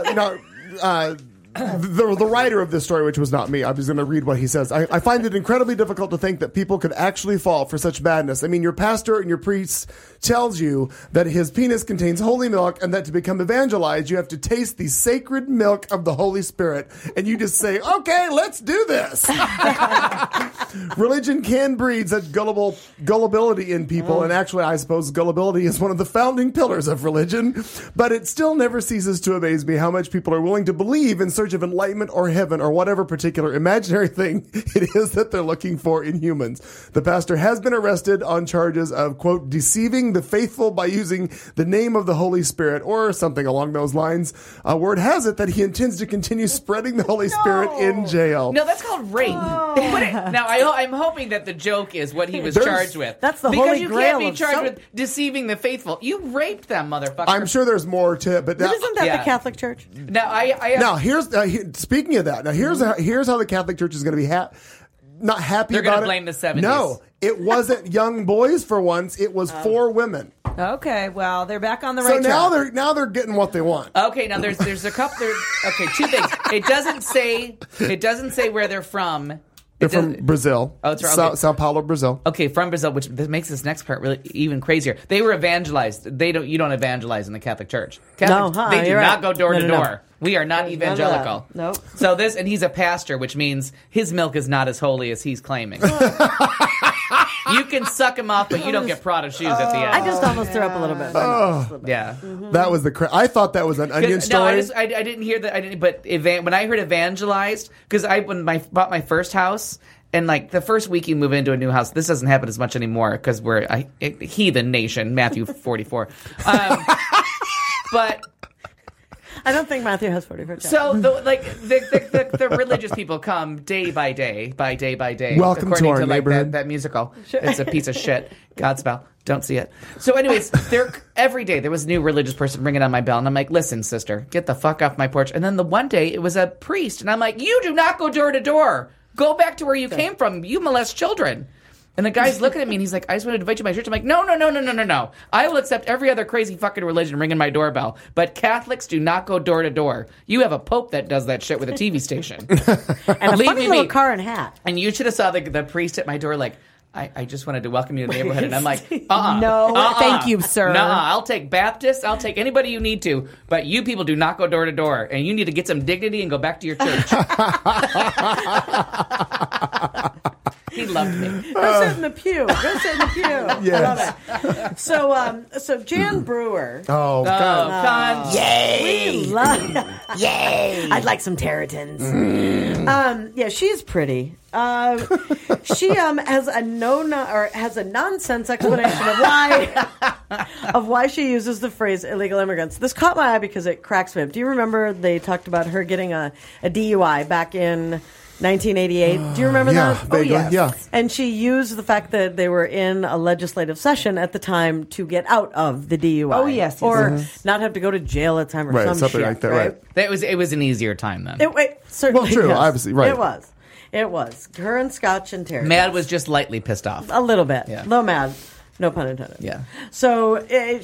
The writer of this story, which was not me, I was going to read what he says. I find it incredibly difficult to think that people could actually fall for such madness. I mean, your pastor and your priest tells you that his penis contains holy milk and that to become evangelized, you have to taste the sacred milk of the Holy Spirit. And you just say, okay, let's do this. Religion can breed such gullibility in people. And actually, I suppose gullibility is one of the founding pillars of religion. But it still never ceases to amaze me how much people are willing to believe in search knowledge of enlightenment or heaven or whatever particular imaginary thing it is that they're looking for in humans. The pastor has been arrested on charges of, quote, deceiving the faithful by using the name of the Holy Spirit or something along those lines. Word has it that he intends to continue spreading the Holy Spirit in jail. No, that's called rape. Now, I'm hoping that the joke is what he was charged with. That's the because holy you grail can't be of charged some- with deceiving the faithful. You raped them, motherfucker. I'm sure there's more to it, but now, Isn't that Yeah. the Catholic Church? Now, I now here's speaking of that. Now here's how the Catholic Church is going to be not happy They're about gonna it. blame the 70s. No, it wasn't young boys for once. It was 4 women. Okay, well, they're back on the So right now track. they're getting what they want. Okay, now there's a couple. Okay, 2 things. It doesn't say where they're from. They're from Brazil. Oh, it's right. Okay. Sao Paulo, Brazil. Okay, from Brazil, which makes this next part really even crazier. They were evangelized. You don't evangelize in the Catholic Church. They do you're not right. go door to No. door. We are not There's none of that. evangelical. Nope. So and he's a pastor, which means his milk is not as holy as he's claiming. You can suck him off, but you don't get Prada shoes at the end. I just almost threw up a little bit. Yeah. That was I thought that was an onion story. No, I didn't hear that. But when I heard evangelized, because bought my first house. And like the first week you move into a new house, this doesn't happen as much anymore because we're a heathen nation, Matthew 44. But I don't think Matthew has 44. so the religious people come day by day. Welcome to according our to neighborhood. that musical. It's a piece of shit. Godspell. Don't see it. So anyways, every day there was a new religious person ringing on my bell, and I'm like, listen, sister, get the fuck off my porch. And then the one day it was a priest, and I'm like, you do not go door to door. Go back to where you came from. You molest children. And the guy's looking at me and he's like, I just wanted to invite you to my church. I'm like, no. I will accept every other crazy fucking religion ringing my doorbell. But Catholics do not go door to door. You have a pope that does that shit with a TV station. And a Leave funny me little be. car and hat. And you should have saw the priest at my door like, I just wanted to welcome you to the neighborhood. And I'm like, No, thank you, sir. I'll take Baptists. I'll take anybody you need to. But you people do not go door to door. And you need to get some dignity and go back to your church. He loved me. Go sit in the pew. Yes. I love it. So Jan Brewer. Oh, God. We love. Yay! I'd like some Territons. Yeah, she's pretty. She has a nonsense explanation of why she uses the phrase illegal immigrants. This caught my eye because it cracks me up. Do you remember they talked about her getting a DUI back in 1988? Do you remember Yeah, that? vaguely, yeah. And she used the fact that they were in a legislative session at the time to get out of the DUI. Oh, yes. Or not have to go to jail at the time or Right, some something shit, like that, right. It was an easier time then. Certainly, Well, true, yes. obviously, right. It was. Her and Scotch and Terry. Mad was just lightly pissed off. A little bit. Yeah. Low mad. No pun intended. Yeah. So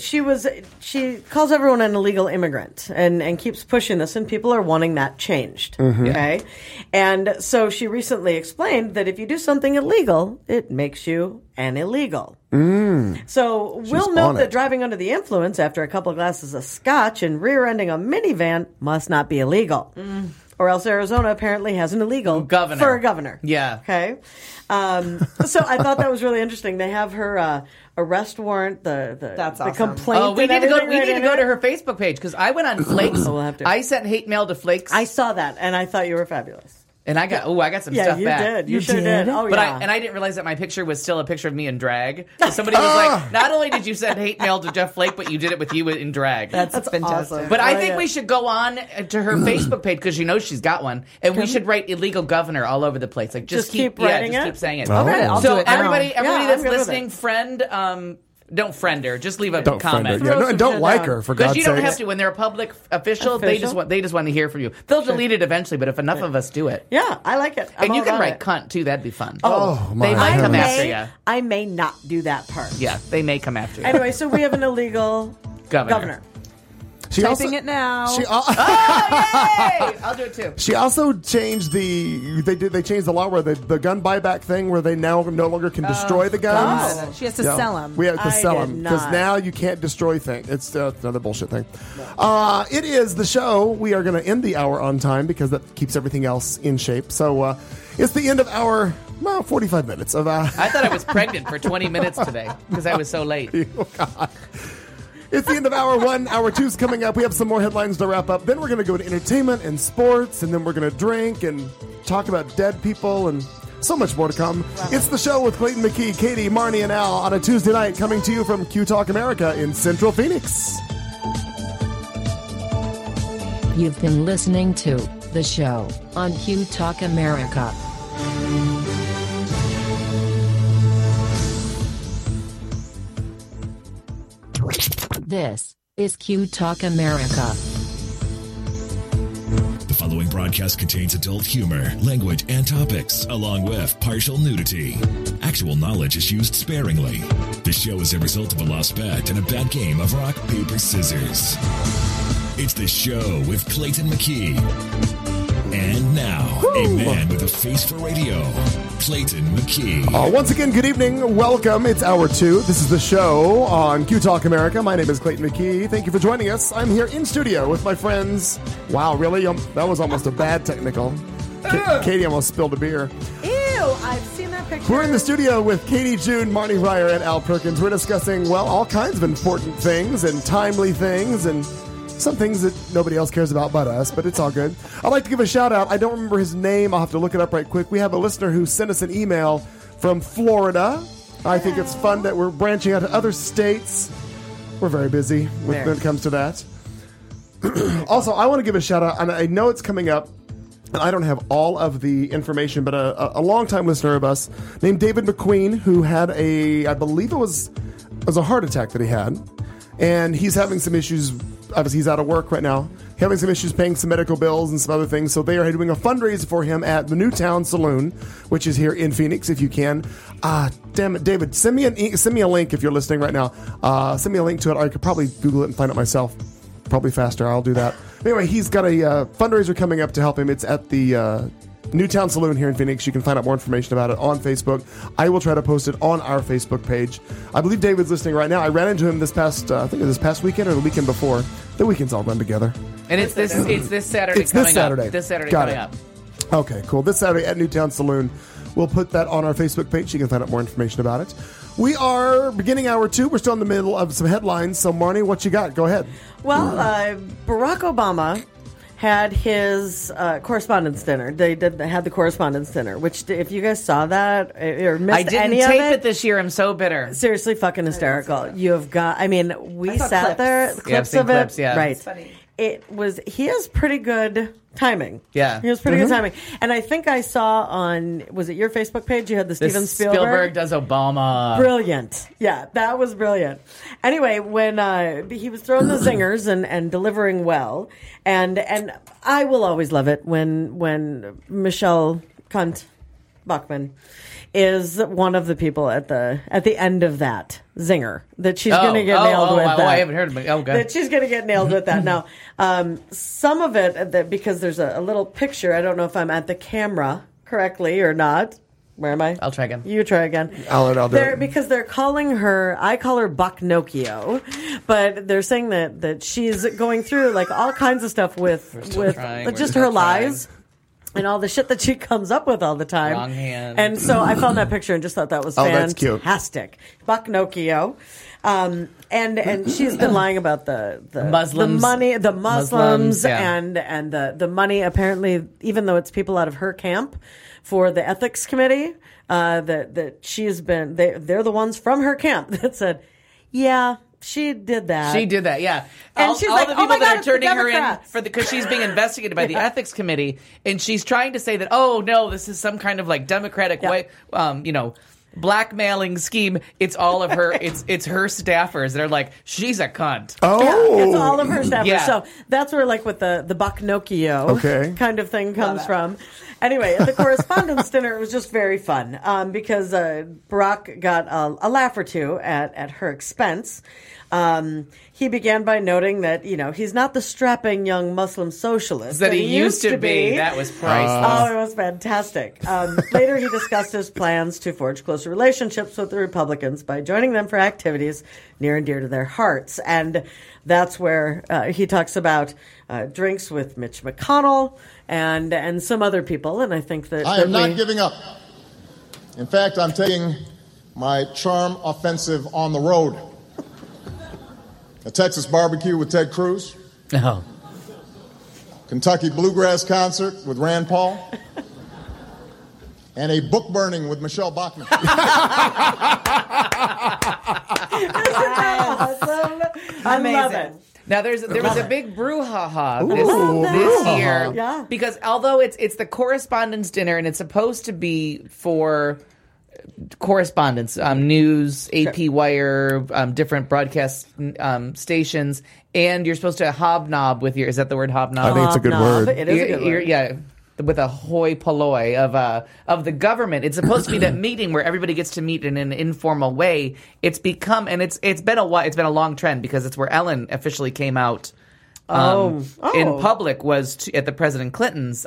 she calls everyone an illegal immigrant and keeps pushing this, and people are wanting that changed. Okay. And so she recently explained that if you do something illegal, it makes you an illegal. So we'll on note it. that driving under the influence after a couple of glasses of scotch and rear-ending a minivan must not be illegal. Or else Arizona apparently has an illegal Governor. for a governor. Yeah. Okay. So I thought that was really interesting. They have her arrest warrant, the That's the awesome. complaint. Oh, we and need to go. everything We right need to in go it. to her Facebook page because I went on Flakes. We'll have to. I sent hate mail to Flakes, I saw that, and I thought you were fabulous. and I got some Yeah, stuff you back. did. You sure did. Oh, But yeah. I didn't realize that my picture was still a picture of me in drag. So somebody was like, "Not only did you send hate mail to Jeff Flake, but you did it with you in drag." That's fantastic. awesome. But I like think it. we should go on to her Facebook page because you know she's got one, and we should write illegal governor all over the place. Like just keep writing just it? keep saying it. Okay, I'll so do it now. everybody Yeah, that's I'm good with listening, it. friend, don't friend her. Just leave a Don't friend her. comment. Yeah, no, and don't shit like down. her, for Because God's you sake. don't have to when they're a public official. They just want to hear from you. They'll delete it eventually, but if enough of us do it, Yeah, I like it. I'm and you all can about write it. cunt too. That'd be fun. Oh, my they might come goodness. after you. I may not do that part. Yeah, they may come after you. Anyway, so we have an illegal Governor. She Typing also, it now. She, Yay! I'll do it too. she also changed they changed the law where the gun buyback thing where they now no longer can destroy the guns. God. She has to Yeah. sell them. We have to I sell did them because not. now you can't destroy things. It's another bullshit thing. It is the show. We are going to end the hour on time because that keeps everything else in shape. So it's the end of our 45 minutes of. I thought I was pregnant for 20 minutes today because I was so late. Oh, God. It's the end of hour one. Hour two's coming up. We have some more headlines to wrap up. Then we're going to go to entertainment and sports, and then we're going to drink and talk about dead people and so much more to come. Wow. It's the show with Clayton McKee, Katie, Marnie, and Al on a Tuesday night, coming to you from Q Talk America in Central Phoenix. You've been listening to the show on Q Talk America. This is Q Talk America. The following broadcast contains adult humor, language, and topics, along with partial nudity. Actual knowledge is used sparingly. The show is a result of a lost bet and a bad game of rock, paper, scissors. It's the show with Clayton McKee. And now, a man with a face for radio, Clayton McKee. Once again, good evening. Welcome. It's hour two. This is the show on Q Talk America. My name is Clayton McKee. Thank you for joining us. I'm here in studio with my friends. Wow, really? That was almost a bad technical. Katie almost spilled a beer. Ew, I've seen that picture. We're in the studio with Katie June, Marnie Ryer, and Al Perkins. We're discussing, well, all kinds of important things and timely things and some things that nobody else cares about but us, but it's all good. I'd like to give a shout out. I don't remember his name. I'll have to look it up right quick. We have a listener who sent us an email from Florida. I think it's fun that we're branching out to other states. We're very busy when it comes to that. Also, I want to give a shout out, and I know it's coming up, and I don't have all of the information, but a longtime listener of us named David McQueen, who had I believe it was a heart attack that he had, and he's having some issues. Obviously, he's out of work right now, having some issues paying some medical bills and some other things. So they are doing a fundraiser for him at the Newtown Saloon, which is here in Phoenix, if you can. Damn it, David, send me a link if you're listening right now. Send me a link to it. I could probably Google it and find it myself. Probably faster. I'll do that. Anyway, he's got a fundraiser coming up to help him. It's at the Newtown Saloon here in Phoenix. You can find out more information about it on Facebook. I will try to post it on our Facebook page. I believe David's listening right now. I ran into him this past weekend or the weekend before. The weekends all run together. And it's this Saturday It's coming this Saturday. up. This Saturday Got coming it. up. Okay, cool. This Saturday at Newtown Saloon. We'll put that on our Facebook page. You can find out more information about it. We are beginning hour two. We're still in the middle of some headlines. So, Marnie, what you got? Go ahead. Well, Barack Obama had his correspondence dinner. They had the correspondence dinner, which if you guys saw that or missed any of it. I didn't tape it this year. I'm so bitter. Seriously, fucking hysterical. You have got, I mean, we sat there, clips of it. Clips, yeah. Right. It's funny. He has pretty good timing. Yeah. He has pretty good timing. And I think I saw on, was it your Facebook page? You had the Steven Spielberg. Spielberg does Obama. Brilliant. Yeah, that was brilliant. Anyway, when he was throwing the zingers and delivering well, and I will always love it when Michelle Cunt Bachmann is one of the people at the end of that zinger that she's going to get nailed with. I haven't heard of it. Okay. That she's going to get nailed with that. Now, some of it, because there's a little picture, I don't know if I'm at the camera correctly or not. Where am I? I'll try again. You try again. I'll do it. Because they're calling her, I call her Bucknocchio, but they're saying that she's going through like all kinds of stuff with just her lies. And all the shit that she comes up with all the time. Wrong hand. And so I found that picture and just thought that was fantastic. Bucknocchio. And she's been lying about the Muslims. the money, the Muslims, yeah. and the money. Apparently, even though it's people out of her camp for the ethics committee, that she's been, they're the ones from her camp that said, yeah. She did that. She did that, yeah. And she's all like, the people that are turning her in Democrats. because she's being investigated by the ethics committee, and she's trying to say that, oh no, this is some kind of like Democratic way, blackmailing scheme. It's all of her. it's her staffers. They're like, she's a cunt. Oh, yeah, it's all of her staffers. Yeah. So that's where like with the Bucknocchio kind of thing comes from. Anyway, at the correspondence dinner, it was just very fun because Barack got a laugh or two at her expense. He began by noting that, he's not the strapping young Muslim socialist that he used to be. That was priceless. Oh, it was fantastic. Later, he discussed his plans to forge closer relationships with the Republicans by joining them for activities near and dear to their hearts. And that's where he talks about drinks with Mitch McConnell and some other people. And I think that I am not giving up. In fact, I'm taking my charm offensive on the road. a Texas barbecue with Ted Cruz, Oh. Kentucky bluegrass concert with Rand Paul, and a book burning with Michelle Bachmann. I love it. Now there was a big brouhaha this year Yeah. because although it's the correspondence dinner and it's supposed to be for correspondence, news, AP Wire, different broadcast stations, and you're supposed to hobnob with your. Is that the word hobnob? I think it's a good word. It is a good word. Yeah, with a hoi polloi of the government. It's supposed to be that meeting where everybody gets to meet in an informal way. It's become, and it's been a while. It's been a long trend because it's where Ellen officially came out in public was at the President Clinton's.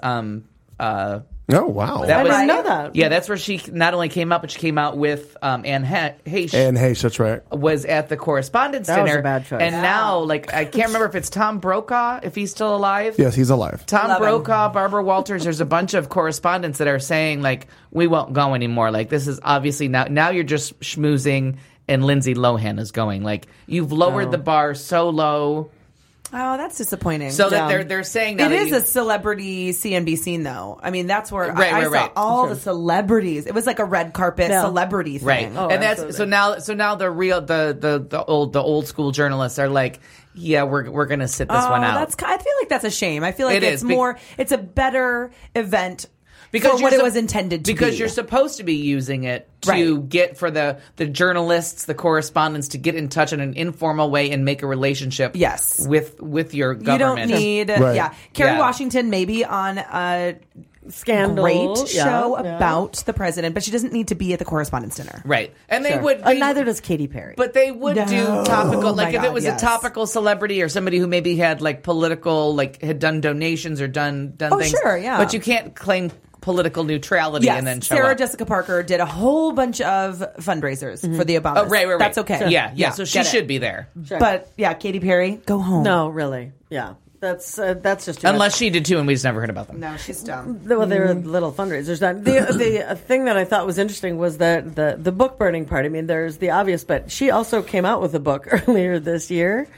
Oh, wow. I didn't know that. Yeah, that's where she not only came out, but she came out with Anne Heche. Anne Heche, that's right. Was at the correspondence That was dinner. a bad choice. And now, like, I can't remember if it's Tom Brokaw, if he's still alive. Yes, he's alive. Tom Brokaw, Barbara Walters, there's a bunch of correspondents that are saying, like, we won't go anymore. Like, this is obviously now you're just schmoozing and Lindsay Lohan is going. Like, you've lowered the bar so low. Oh, that's disappointing. So that they're saying now it that is a celebrity CNBC scene, though. I mean, that's where I saw right. all the celebrities. It was like a red carpet celebrity thing. Right. Oh, and that's absolutely. so now the real the old school journalists are like, yeah, we're going to sit this one out. I feel like that's a shame. I feel like It it's is, more. It's a better event because for what you're it was intended to be. Because you're supposed to be using it to get for the journalists, the correspondents to get in touch in an informal way and make a relationship. Yes. with your government. You don't need, Right. Kerry Yeah. Washington maybe on a Scandal. great Yeah, show yeah. about the president, but she doesn't need to be at the correspondence dinner. Right, and they Sure. would. Neither does Katy Perry. But they would do topical, like my if it God, was yes. a topical celebrity or somebody who maybe had like political, like had done donations or done things. sure, yeah. But you can't claim political neutrality Yes, and then show Sarah up. Jessica Parker did a whole bunch of fundraisers for the Obamas. Oh, right. That's okay. So, yeah. So she get it. should be there, But yeah, Katy Perry, go home. No, really. Yeah. That's just too unless much. she did too, and we just never heard about them. No, she's dumb. Well, they were little fundraisers done. The thing that I thought was interesting was that the book burning part. I mean, there's the obvious, but she also came out with a book earlier this year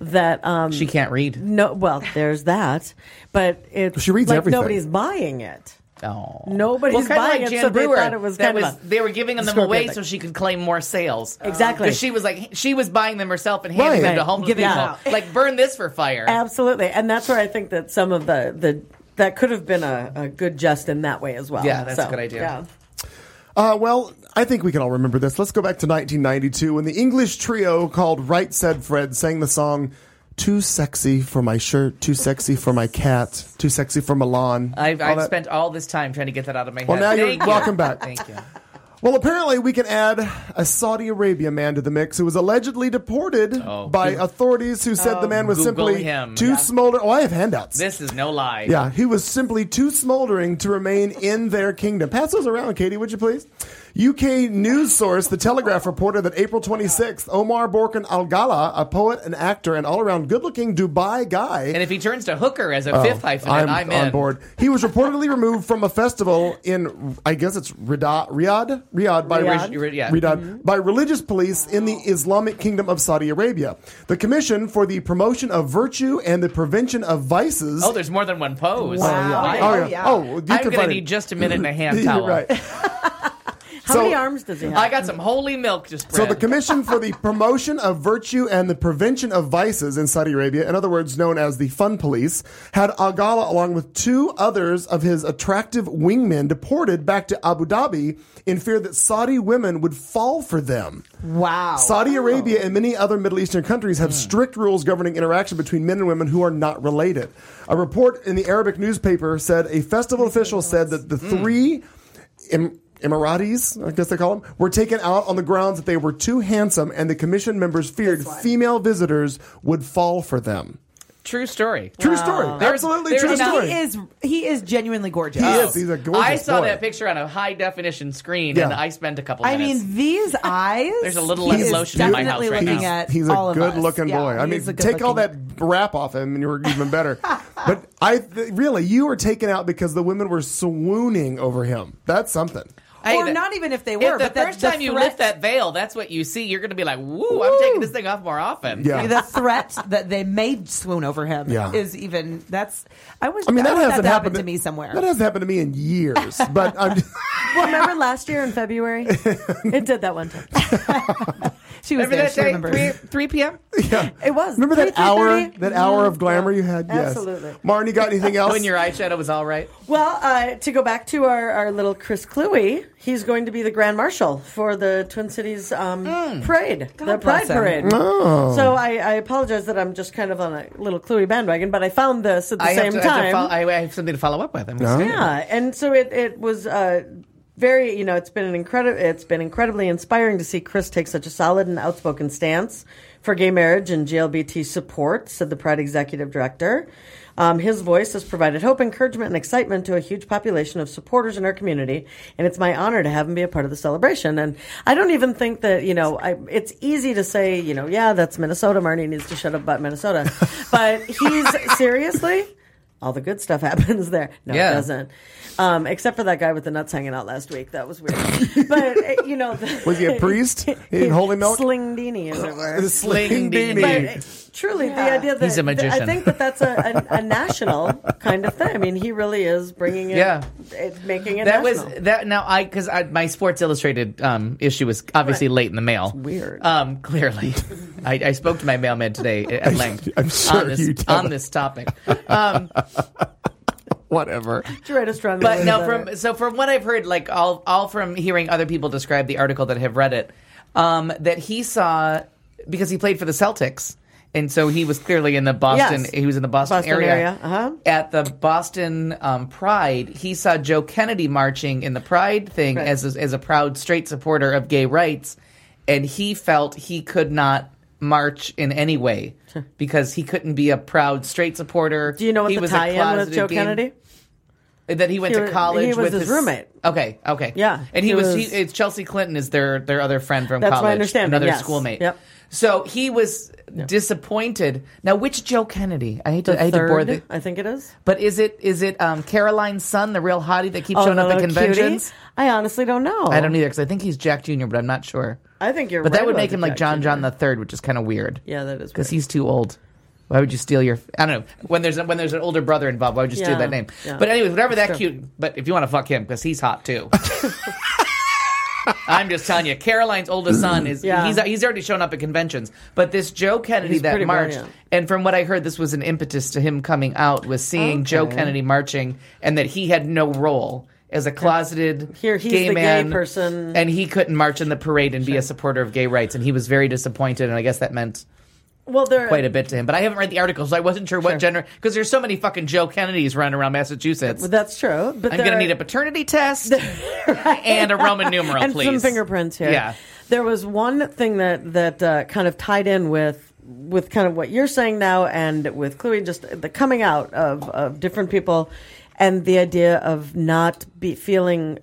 that She can't read. no. Well, there's that, but it's She reads like everything. nobody's buying it. Oh, Nobody's kinda buying like it, Jan so they Brewer. thought it was that kind of a they were giving them scorpion away thing. so she could claim more sales. Exactly. Because she was buying them herself and handing them Right. to homeless Giving people. them out. Like burn this for fire. Absolutely, and that's where I think that some of the that could have been a good jest in that way as well. Yeah, that's a good idea. Yeah. Well, I think we can all remember this. Let's go back to 1992 when the English trio called Right Said Fred sang the song "Too Sexy for My Shirt, Too Sexy for My Cat, Too Sexy for Milan." I've spent all this time trying to get that out of my head. Well, now you're Thank you. welcome back. Thank you. Well, apparently we can add a Saudi Arabia man to the mix who was allegedly deported by authorities who said the man was Google simply him. too Yeah. smoldering. Oh, I have handouts. This is no lie. Yeah, he was simply too smoldering to remain in their kingdom. Pass those around, Katie, would you please? UK news source The Telegraph reported that April 26th, Omar Borkan Al-Ghala, a poet, an actor, and all-around good-looking Dubai guy... And if he turns to hooker as a fifth hyphen, then I'm in. on board. He was reportedly removed from a festival in, I guess it's Riyadh by Riyadh. by religious police in the Islamic Kingdom of Saudi Arabia. The Commission for the Promotion of Virtue and the Prevention of Vices... Oh, there's more than one pose. Wow. Oh, yeah. Oh, you I'm can going to find it. need just a minute and a hand You're towel. right. How many arms does he have? I got some holy milk to spread. So the Commission for the Promotion of Virtue and the Prevention of Vices in Saudi Arabia, in other words known as the Fun Police, had Al-Ghala along with two others of his attractive wingmen deported back to Abu Dhabi in fear that Saudi women would fall for them. Wow. Saudi Arabia and many other Middle Eastern countries have strict rules governing interaction between men and women who are not related. A report in the Arabic newspaper said a festival official said that the three Emiratis, I guess they call them, were taken out on the grounds that they were too handsome, and the commission members feared female visitors would fall for them. True story. True story. Absolutely true story. He is genuinely gorgeous. He is. He's a gorgeous I saw boy. that picture on a high definition screen, Yeah. and I spent a couple I minutes. mean, these eyes. There's a little he less is lotion in my definitely house right looking now. At He's all a of us. good-looking Yeah, boy. I he mean, is a take all good-looking- that wrap off him, and you're even better. But really, you were taken out because the women were swooning over him. That's something. Or not even if they were. If the but first time you lift that veil, that's what you see. You're going to be like, "Woo! I'm taking this thing off more often." Yeah. The threat that they may swoon over him is even. That's. I mean, that hasn't happened to me somewhere. That hasn't happened to me in years. But I'm. Well, remember last year in February? It did that one time. She was Remember there. She that day, remembers. 3 p.m.? Yeah. It was. Remember that 3:30? hour? That hour of glamour you had? Absolutely. Yes. Martin, you got anything else? When your eyeshadow was all right? Well, to go back to our little Chris Cluey, he's going to be the Grand Marshal for the Twin Cities parade, the Pride Parade. Oh. So I apologize that I'm just kind of on a little Cluey bandwagon, but I found this at the same time. I have something to follow up with. Yeah, and so it was very, it's been incredibly inspiring to see Chris take such a solid and outspoken stance for gay marriage and GLBT support, said the Pride executive director. His voice has provided hope, encouragement, and excitement to a huge population of supporters in our community, and it's my honor to have him be a part of the celebration. And I don't even think that, it's easy to say, yeah, that's Minnesota. Marnie needs to shut up about Minnesota. But he's, seriously, all the good stuff happens there. No, it doesn't. Except for that guy with the nuts hanging out last week. That was weird. But, was he a priest? He holy milk? Sling Dini, as it were. Sling Dini. But truly, the idea that he's a magician. I think that's a national kind of thing. I mean, he really is bringing it, making it national. Because my Sports Illustrated issue was obviously late in the mail. It's weird. Clearly. I spoke to my mailman today at length I'm sure on this topic. Whatever. Did you write a strong But no, from what I've heard, like all from hearing other people describe the article that have read it, that he saw, because he played for the Celtics, and so he was clearly in the Boston. Yes. He was in the Boston area. Uh-huh. At the Boston Pride, he saw Joe Kennedy marching in the Pride thing as a proud straight supporter of gay rights, and he felt he could not march in any way because he couldn't be a proud straight supporter. Do you know what the tie-in with Joe Kennedy? That he went to college he was with his roommate. Okay. Yeah. And it's Chelsea Clinton is their other friend from That's college. my understanding. Another Yes. schoolmate. Yep. So he was disappointed. Now, which Joe Kennedy? I hate to bore the. I think it is. But is it Caroline's son, the real hottie that keeps showing up at conventions? Cutie? I honestly don't know. I don't either because I think he's Jack Jr., but I'm not sure. I think you're But right. that would make him like Jack John Jr. III, which is kind of weird. Yeah, that is because weird. he's too old. Why would you steal your? I don't know. When there's an older brother involved, why would you steal that name? Yeah. But anyways, whatever that cute. But if you want to fuck him, because he's hot too. I'm just telling you, Caroline's oldest son is he's already shown up at conventions. But this Joe Kennedy that marched, and from what I heard, this was an impetus to him coming out, was seeing Joe Kennedy marching, and that he had no role as a closeted he's gay the man, gay person, and he couldn't march in the parade and be a supporter of gay rights, and he was very disappointed, and I guess that meant quite a bit to him. But I haven't read the article, so I wasn't sure what gender, because there's so many fucking Joe Kennedys running around Massachusetts. Well, that's true. But I'm going to need a paternity test and a Roman numeral, and please. some fingerprints here. Yeah. There was one thing that kind of tied in with kind of what you're saying now, and with Chloe, just the coming out of different people, and the idea of not feeling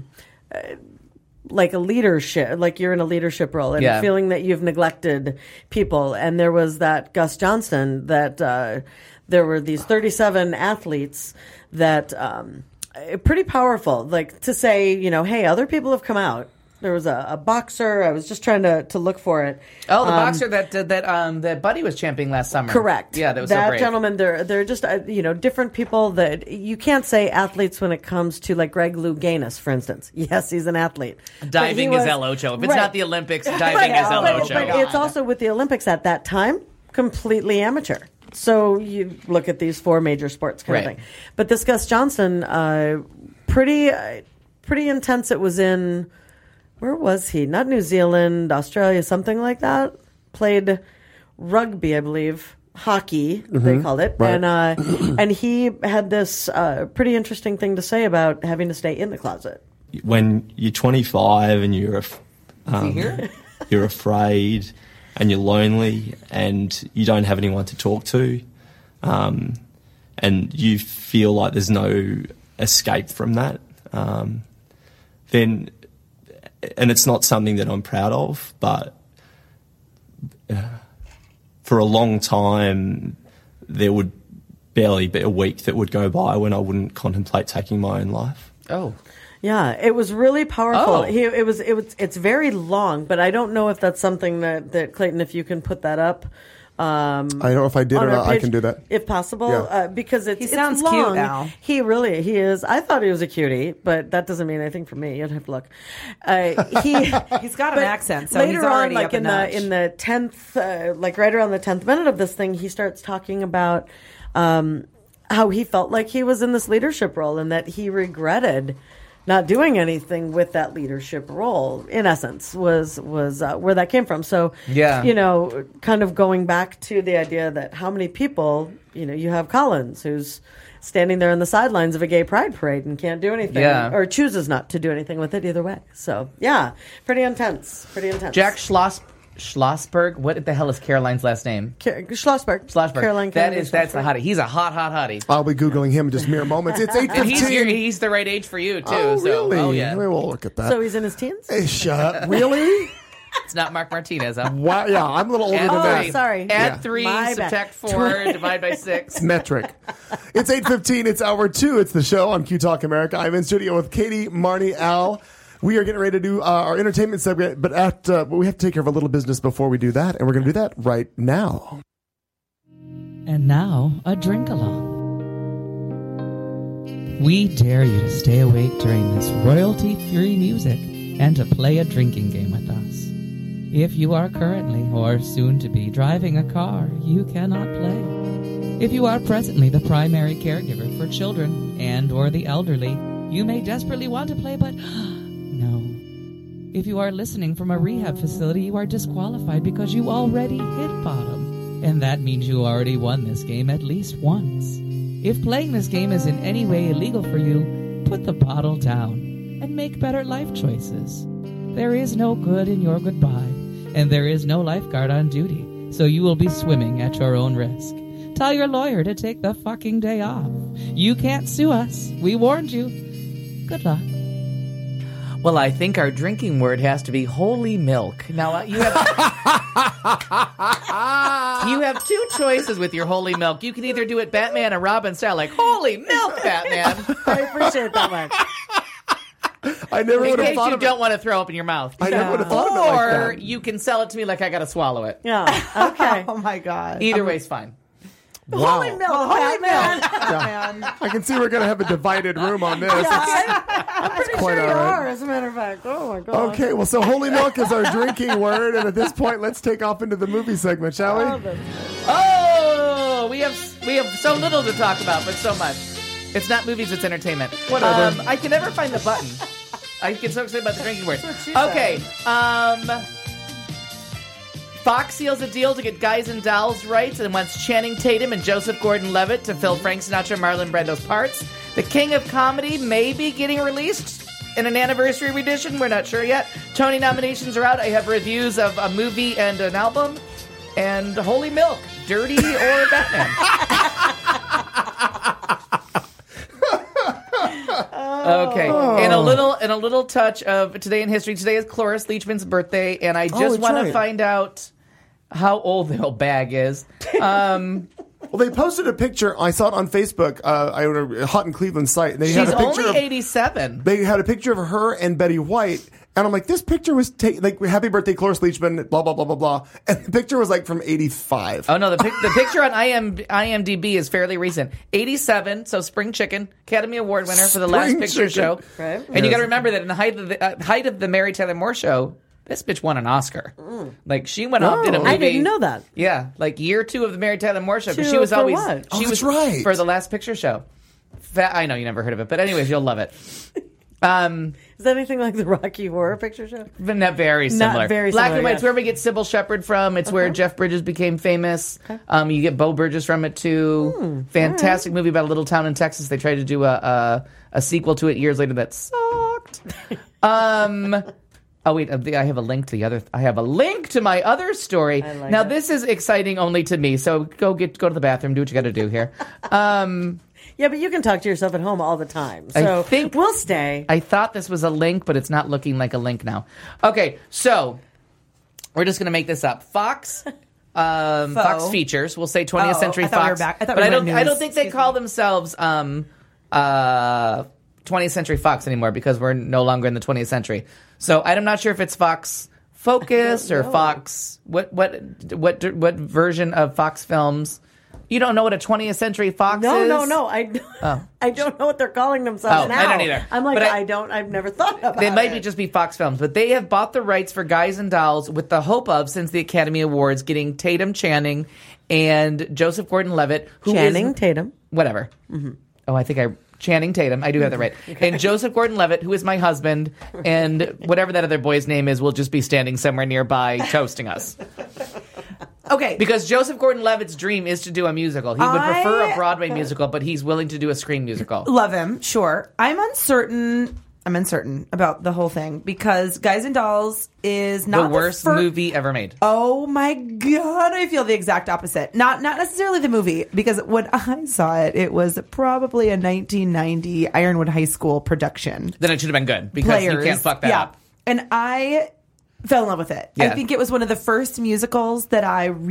like a leadership, like you're in a leadership role, and feeling that you've neglected people. And there was that Gus Johnson that there were these 37 athletes that pretty powerful, like to say, hey, other people have come out. There was a boxer. I was just trying to look for it. Oh, the boxer that Buddy was championing last summer. Correct. Yeah, that was so great. Gentleman. They're just different people that you can't say athletes when it comes to like Greg Louganis, for instance. Yes, he's an athlete. Diving is El Ocho. If it's not the Olympics, diving is El Ocho. But it's also with the Olympics at that time, completely amateur. So you look at these four major sports kind of thing. But this Gus Johnson, pretty intense. It was in. Where was he? Not New Zealand, Australia, something like that. Played rugby, I believe. Hockey, they called it. Right. And he had this pretty interesting thing to say about having to stay in the closet. When you're 25 and you're afraid and you're lonely and you don't have anyone to talk to, and you feel like there's no escape from that, then... And it's not something that I'm proud of, but for a long time, there would barely be a week that would go by when I wouldn't contemplate taking my own life. Oh. Yeah, it was really powerful. Oh. It's very long, but I don't know if that's something that Clayton, if you can put that up. I don't know if I did or not. I can do that if possible, Yeah. because He sounds long. cute now. He is. I thought he was a cutie, but that doesn't mean anything for me. You'd have to look. He's got an accent, so later he's already on, up a notch. in the 10th, right around the 10th minute of this thing, he starts talking about how he felt like he was in this leadership role and that he regretted not doing anything with that leadership role, in essence, was where that came from. So, Yeah. kind of going back to the idea that how many people, you have Collins, who's standing there on the sidelines of a gay pride parade and can't do anything, Yeah. or chooses not to do anything with it either way. So, yeah, pretty intense. Jack Schlossberg. What the hell is Caroline's last name? Schlossberg. Caroline That's Schlossberg. the hottie. He's a hot hottie. I'll be Googling him in just mere moments. It's 8:15. He's the right age for you, too. Oh, so, really? yeah. We'll look at that. So he's in his teens? Hey, shut up. Really? It's not Mark Martinez, huh? Wow, yeah, I'm a little older than that. Sorry. Add 3, My bad. subtract 4, divide by 6. Metric. It's 8:15. It's hour 2. It's the show on Q Talk America. I'm in studio with Katie, Marnie, Al. We are getting ready to do our entertainment segment, but we have to take care of a little business before we do that, and we're going to do that right now. And now, a drink-along. We dare you to stay awake during this royalty-free music and to play a drinking game with us. If you are currently or soon to be driving a car, you cannot play. If you are presently the primary caregiver for children and or the elderly, you may desperately want to play, but no. If you are listening from a rehab facility, you are disqualified because you already hit bottom. And that means you already won this game at least once. If playing this game is in any way illegal for you, put the bottle down and make better life choices. There is no good in your goodbye, and there is no lifeguard on duty, so you will be swimming at your own risk. Tell your lawyer to take the fucking day off. You can't sue us. We warned you. Good luck. Well, I think our drinking word has to be holy milk. Now, you have 2 choices with your holy milk. You can either do it Batman and Robin style, like, holy milk, Batman. I appreciate that much. I never In would have case thought you of don't want to throw up in your mouth. I never would have thought of it like Or that. you can sell it to me like I got to swallow it. Yeah. Okay. Oh my God. Either way's fine. Wow. Holy milk, Batman. Yeah. I can see we're going to have a divided room on this. I'm pretty quite sure you all right. are, as a matter of fact. Oh, my God. Okay, well, so holy milk is our drinking word, and at this point, let's take off into the movie segment, shall we? Oh, we have so little to talk about, but so much. It's not movies, it's entertainment. Whatever. I can never find the button. I get so excited about the drinking word. That's what she Okay. Fox seals a deal to get Guys and Dolls rights and wants Channing Tatum and Joseph Gordon-Levitt to fill Frank Sinatra and Marlon Brando's parts. The King of Comedy may be getting released in an anniversary edition. We're not sure yet. Tony nominations are out. I have reviews of a movie and an album. And Holy Milk, Dirty or Batman. Okay, and a little touch of today in history. Today is Cloris Leachman's birthday, and I just that's want to right. find out how old the old bag is. Well, they posted a picture. I saw it on Facebook. A Hot in Cleveland site. And they had She's a picture only of, 87. They had a picture of her and Betty White, and I'm like, this picture was taken. Like, happy birthday, Cloris Leachman. Blah blah blah blah blah. And the picture was like from 85. Oh no, the picture on IMDb is fairly recent. 87, so Spring Chicken, Academy Award winner for the Last Spring Picture Chicken. Show. Right. And you got to remember that in the height of the Mary Tyler Moore Show, this bitch won an Oscar. Like she went off did a movie. I didn't know that. Yeah, like year 2 of the Mary Tyler Moore Show. Because Two she was for always what? Oh, she that's was right. for the Last Picture Show. I know you never heard of it, but anyways, you'll love it. Is that anything like the Rocky Horror Picture Show? But not very similar. Not very Black similar, and White. yes. It's where we get Sybil Shepherd from. It's where Jeff Bridges became famous. You get Bo Bridges from it too. Fantastic movie about a little town in Texas. They tried to do a sequel to it years later that sucked. Oh wait, I have a link to the other. I have a link to my other story. like Now it. this is exciting only to me. So go to the bathroom. Do what you got to do here. Yeah, but you can talk to yourself at home all the time. So I think we'll stay. I thought this was a link, but it's not looking like a link now. Okay, so we're just going to make this up. Fox Features. We'll say 20th Century I thought we were Fox. back. I thought but we were I don't news. think they call themselves 20th 20th Century Fox anymore because we're no longer in the 20th century. So I'm not sure if it's Fox Focus or Fox. What version of Fox Films? You don't know what a 20th Century Fox is? No. I don't know what they're calling themselves now. I don't either. I'm like, I've never thought about it. They might just be Fox Films, but they have bought the rights for Guys and Dolls with the hope of, since the Academy Awards, getting Tatum Channing and Joseph Gordon-Levitt. Tatum. Whatever. Mm-hmm. Oh, I think Channing Tatum. I do have that right. Okay. And Joseph Gordon-Levitt, who is my husband, and whatever that other boy's name is, will just be standing somewhere nearby toasting us. Okay. Because Joseph Gordon-Levitt's dream is to do a musical. He would prefer a Broadway musical, but he's willing to do a screen musical. Love him, sure. I'm uncertain about the whole thing because Guys and Dolls is not the worst movie ever made. Oh my God, I feel the exact opposite. Not necessarily the movie, because when I saw it, it was probably a 1990 Ironwood High School production. Then it should have been good because you can't fuck that up. And I fell in love with it. Yeah. I think it was one of the first musicals that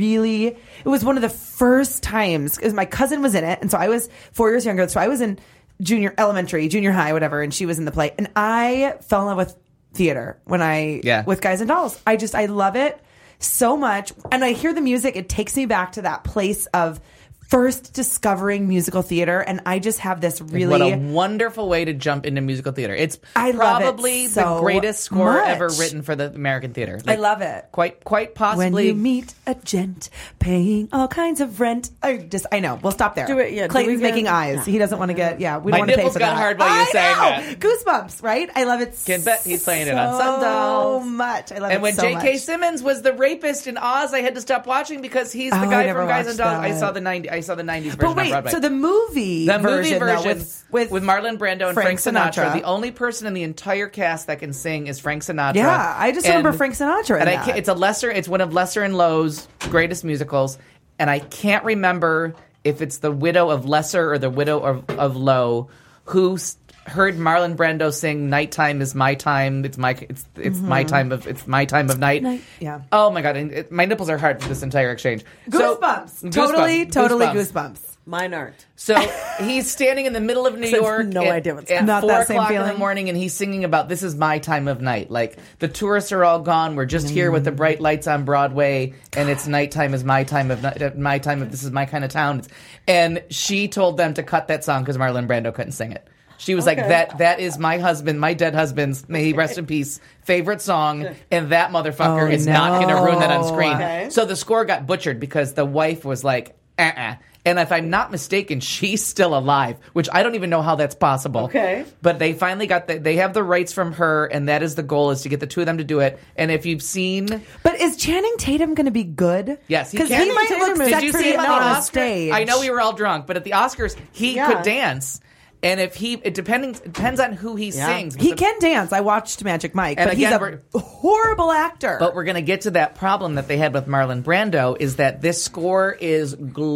it was one of the first times, because my cousin was in it, and so I was 4 years younger, so I was in junior high, whatever, and she was in the play. And I fell in love with theater with Guys and Dolls. I love it so much. And I hear the music, it takes me back to that place of first discovering musical theater, and I just have this really... What a wonderful way to jump into musical theater. It's probably probably the greatest score ever written for the American theater. I love it. Quite possibly... When you meet a gent paying all kinds of rent. I know. We'll stop there. Do it, yeah. Clayton's making eyes. He doesn't want to get... Yeah, we don't want to pay for that. My nipples got hard while you were saying that. Goosebumps, right? I love it Can bet he's playing it on some dolls. So much. I love and it when so much. J.K. Simmons was the rapist in Oz, I had to stop watching because he's the guy from Guys and Dolls. I saw the 90s version. Wait, so the movie version with Marlon Brando and Frank Sinatra. The only person in the entire cast that can sing is Frank Sinatra. Yeah, I just remember Frank Sinatra. It's one of Lesser and Lowe's greatest musicals, and I can't remember if it's the widow of Lesser or the widow of Lowe who heard Marlon Brando sing "Nighttime is my time." It's my time of night. Yeah. Oh my God, my nipples are hard for this entire exchange. Goosebumps. Totally goosebumps. Mine aren't. So he's standing in the middle of New York idea what's at not 4 that same o'clock in feeling. the morning, and he's singing about this is my time of night. Like the tourists are all gone. We're just here with the bright lights on Broadway, and it's nighttime is my time of night. My time of this is my kind of town. And she told them to cut that song because Marlon Brando couldn't sing it. She was like, that is my husband, my dead husband's, may he rest in peace, favorite song, and that motherfucker is not going to ruin that on screen. Okay. So the score got butchered because the wife was like, And if I'm not mistaken, she's still alive, which I don't even know how that's possible. Okay. But they finally they have the rights from her, and that is the goal, is to get the two of them to do it. And if you've seen... But is Channing Tatum going to be good? Yes, he Because can. he might look Did you see sexy him on on a the Oscars? stage. I know we were all drunk, but at the Oscars, he could dance. And if it depends on who he sings. He can dance. I watched Magic Mike, And but again, he's a horrible actor. But we're going to get to that problem that they had with Marlon Brando, is that this score is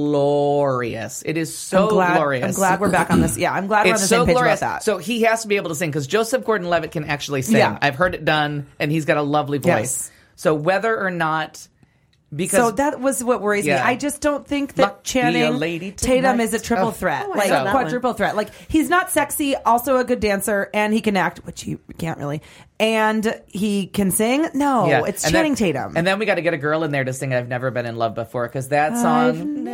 glorious. It is so glorious. I'm glad we're back on this. Yeah, I'm glad we're on the same page about that. So he has to be able to sing, because Joseph Gordon-Levitt can actually sing. Yeah. I've heard it done, and he's got a lovely voice. Yes. So whether or not... So that was what worries me. I just don't think that Channing Tatum is a triple threat, quadruple threat. Like, he's not sexy, also a good dancer, and he can act, which he can't really, and he can sing. No, it's Channing Tatum. And then we got to get a girl in there to sing "I've Never Been in Love Before," because that song.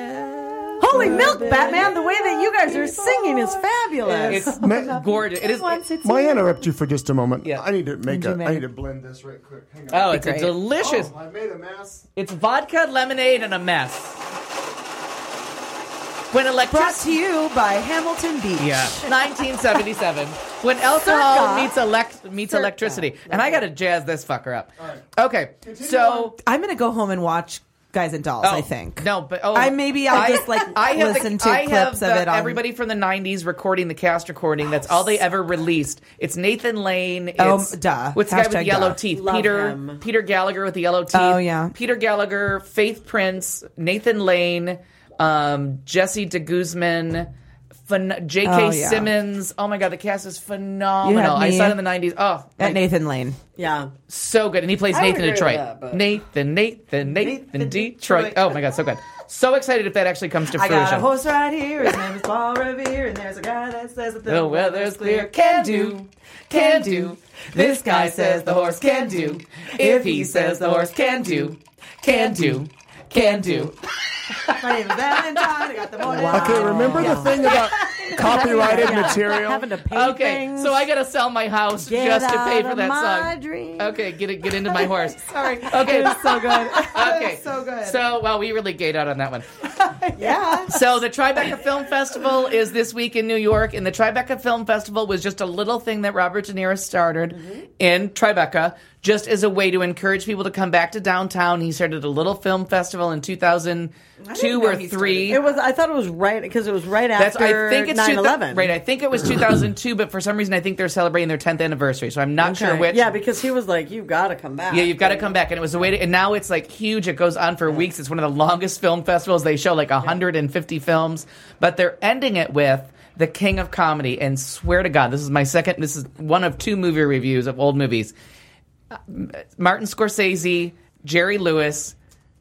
Holy milk, Batman! The way that you guys are singing is fabulous. It's gorgeous. It is. May I interrupt you for just a moment? Yeah. I need to I need to blend this right quick. Hang on. Oh, it's a delicious. Oh, I made a mess. It's vodka, lemonade, and a mess. Brought to you by Hamilton Beach. Yeah, 1977. When alcohol meets electricity, and I got to jazz this fucker up. Right. Okay, so I'm going to go home and watch Guys and Dolls, I think. No, but I'll just listen to clips of it. Everybody from the 90s recording the cast recording. That's all they ever released. It's Nathan Lane. It's, duh. What's the guy with the yellow duh. teeth? Love him. Peter Gallagher with the yellow teeth. Oh, yeah. Peter Gallagher, Faith Prince, Nathan Lane, Jesse DeGuzman, J.K. Simmons. Oh my God, the cast is phenomenal. I saw it in the 90s. Oh, at Nathan Lane. Yeah. So good. And he plays Nathan Detroit. Nathan Detroit. Oh my God, so good. So excited if that actually comes to I fruition. got a horse right here. His name is Paul Revere, and there's a guy that says that The weather's clear. Can do. Can do. This guy says the horse can do. If he says the horse can do. Can do. Can do. My name is Valentine. I got the morning. Okay, remember the thing about copyrighted material? Having to paint Okay, things. so I gotta sell my house Get just to pay out for of that my song. dream. Okay, get into my horse. Sorry. Okay, It's so good. okay, so good. So, well, we really gayed out on that one. Yeah. So the Tribeca Film Festival is this week in New York, and the Tribeca Film Festival was just a little thing that Robert De Niro started in Tribeca, just as a way to encourage people to come back to downtown. He started a little film festival in 2002 or 3. It was. I thought it was right because it was right after I think it's 9/11. Right, I think it was 2002, but for some reason I think they're celebrating their 10th anniversary, so I'm not sure which. Yeah, because he was like, "You've got to come back." Yeah, you've got to come back, and it was a way to. And now it's like huge. It goes on for weeks. It's one of the longest film festivals. They show like 150 films, but they're ending it with The King of Comedy. And swear to God, this is one of 2 movie reviews of old movies. Martin Scorsese, Jerry Lewis,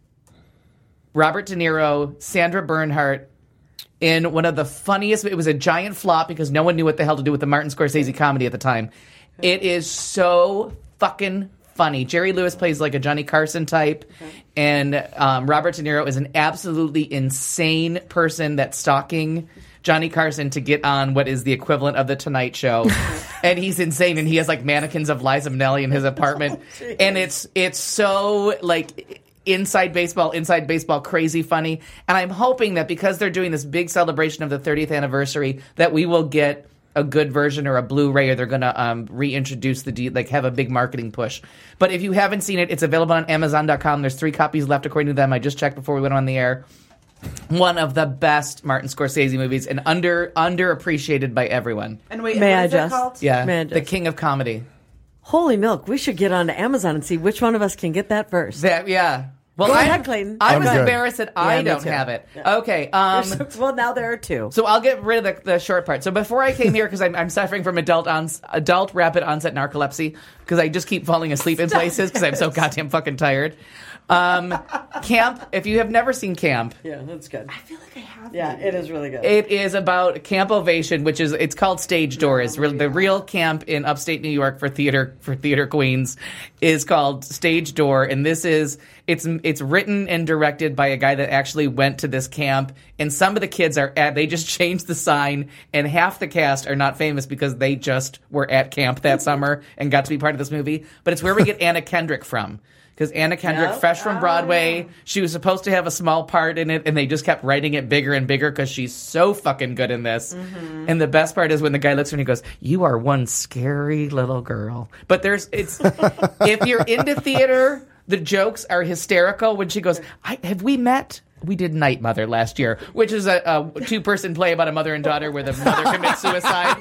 Robert De Niro, Sandra Bernhardt in one of the funniest. It was a giant flop because no one knew what the hell to do with the Martin Scorsese comedy at the time. It is so fucking funny. Jerry Lewis plays like a Johnny Carson type, and Robert De Niro is an absolutely insane person that's stalking Johnny Carson to get on what is the equivalent of the Tonight Show. And he's insane, and he has like mannequins of Liza Minnelli in his apartment. And it's so like inside baseball, crazy funny. And I'm hoping that because they're doing this big celebration of the 30th anniversary, that we will get a good version or a Blu-ray, or they're going to reintroduce have a big marketing push. But if you haven't seen it, it's available on Amazon.com. There's 3 copies left according to them. I just checked before we went on the air. One of the best Martin Scorsese movies, and underappreciated by everyone. And wait, May what I is that just? called? Yeah, May I The just? King of Comedy. Holy milk! We should get onto Amazon and see which one of us can get that first. Yeah. Well, Go ahead, Clayton. I was I'm good. embarrassed that I me don't too. have it. Okay. Well, now there are 2. So I'll get rid of the short part. So before I came here, because I'm suffering from adult rapid onset narcolepsy, because I just keep falling asleep in places because I'm so goddamn fucking tired. Camp, if you have never seen Camp, Yeah, that's good. I feel like I have. Yeah, it is really good. it is about Camp Ovation, it's called Stage Door. Is the real camp in upstate New York for theater queens is called Stage Door, and it's written and directed by a guy that actually went to this camp. And some of the kids they just changed the sign, and half the cast are not famous because they just were at camp that summer and got to be part of this movie. But it's where we get Anna Kendrick from. Because Anna Kendrick, fresh from Broadway, she was supposed to have a small part in it, and they just kept writing it bigger and bigger because she's so fucking good in this. Mm-hmm. And the best part is when the guy looks at her and he goes, "You are one scary little girl." But if you're into theater, the jokes are hysterical. When she goes, "Have we met? We did Night Mother last year," which is a 2-person play about a mother and daughter where the mother commits suicide.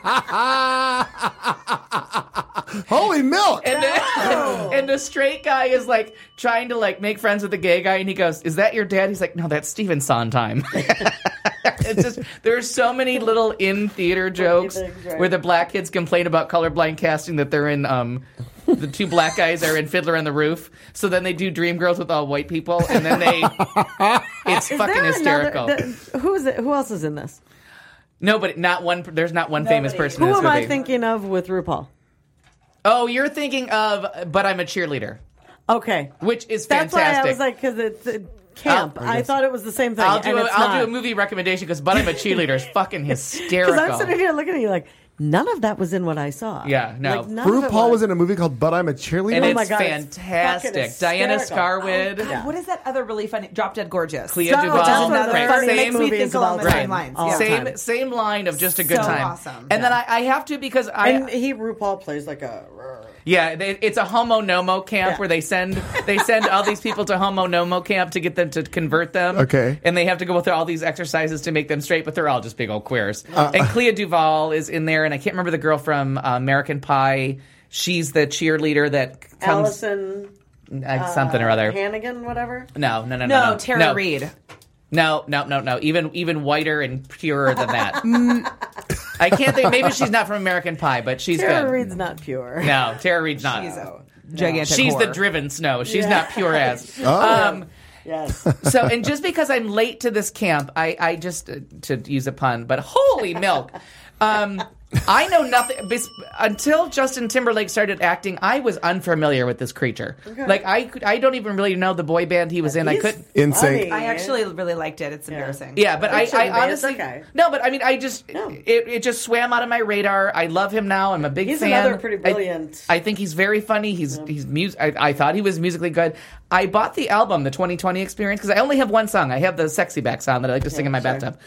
Holy milk! And the straight guy is like trying to like make friends with the gay guy, and he goes, "Is that your dad?" He's like, "No, that's Stephen Sondheim." It's just there's so many little in theater jokes where the black kids complain about colorblind casting that they're in. The 2 black guys are in Fiddler on the Roof, so then they do Dreamgirls with all white people, and then it's Is fucking there hysterical. Who is it? Who else is in this? No, but there's not one famous person in Who this am movie. I thinking of with RuPaul? Oh, you're thinking of But I'm a Cheerleader. Okay, Which is that's fantastic. why I was like, because it's camp. I thought it was the same thing. I'll do not. a movie recommendation because But I'm a Cheerleader is fucking hysterical. Because I'm sitting here looking at you like, none of that was in what I saw. Yeah, no. Like, none of it RuPaul was in a movie called But I'm a Cheerleader? And Oh it's my God, it's fantastic. fucking Diana hysterical. Scarwood. God, what is that other really funny? Drop Dead Gorgeous. Clea Stop- Duvall. that's one of the Right, funniest same movies think of all along the same time. lines. All Yeah. time. Same line of just a good So time. awesome. And then I have to because And RuPaul plays like a. it's a homo nomo camp Yeah. where they send all these people to homo nomo camp to get them to convert them. Okay. And they have to go through all these exercises to make them straight, but they're all just big old queers. And Clea Duvall is in there, and I can't remember the girl from American Pie. She's the cheerleader that comes Allison. something or other. Hannigan, whatever. No, Tara Reid. No. Even whiter and purer than that. I can't think. Maybe she's not from American Pie, but she's Tara good. Reid's not pure. No, Tara Reid's not. She's a gigantic She's the whore. driven snow. She's not pure as. Yes. So, and just because I'm late to this camp, I just, to use a pun, but holy milk. I know nothing until Justin Timberlake started acting. I was unfamiliar with this creature. Okay. Like I don't even really know the boy band he was in. I couldn't. NSYNC. I actually really liked it. It's embarrassing. Yeah, but I honestly okay. no. But I mean, it just swam out of my radar. I love him now. I'm a big He's fan. another pretty brilliant. I think he's very funny. He's I thought he was musically good. I bought the album, the 2020 Experience, because I only have one song. I have the Sexy Back song that I like to sing in my bathtub.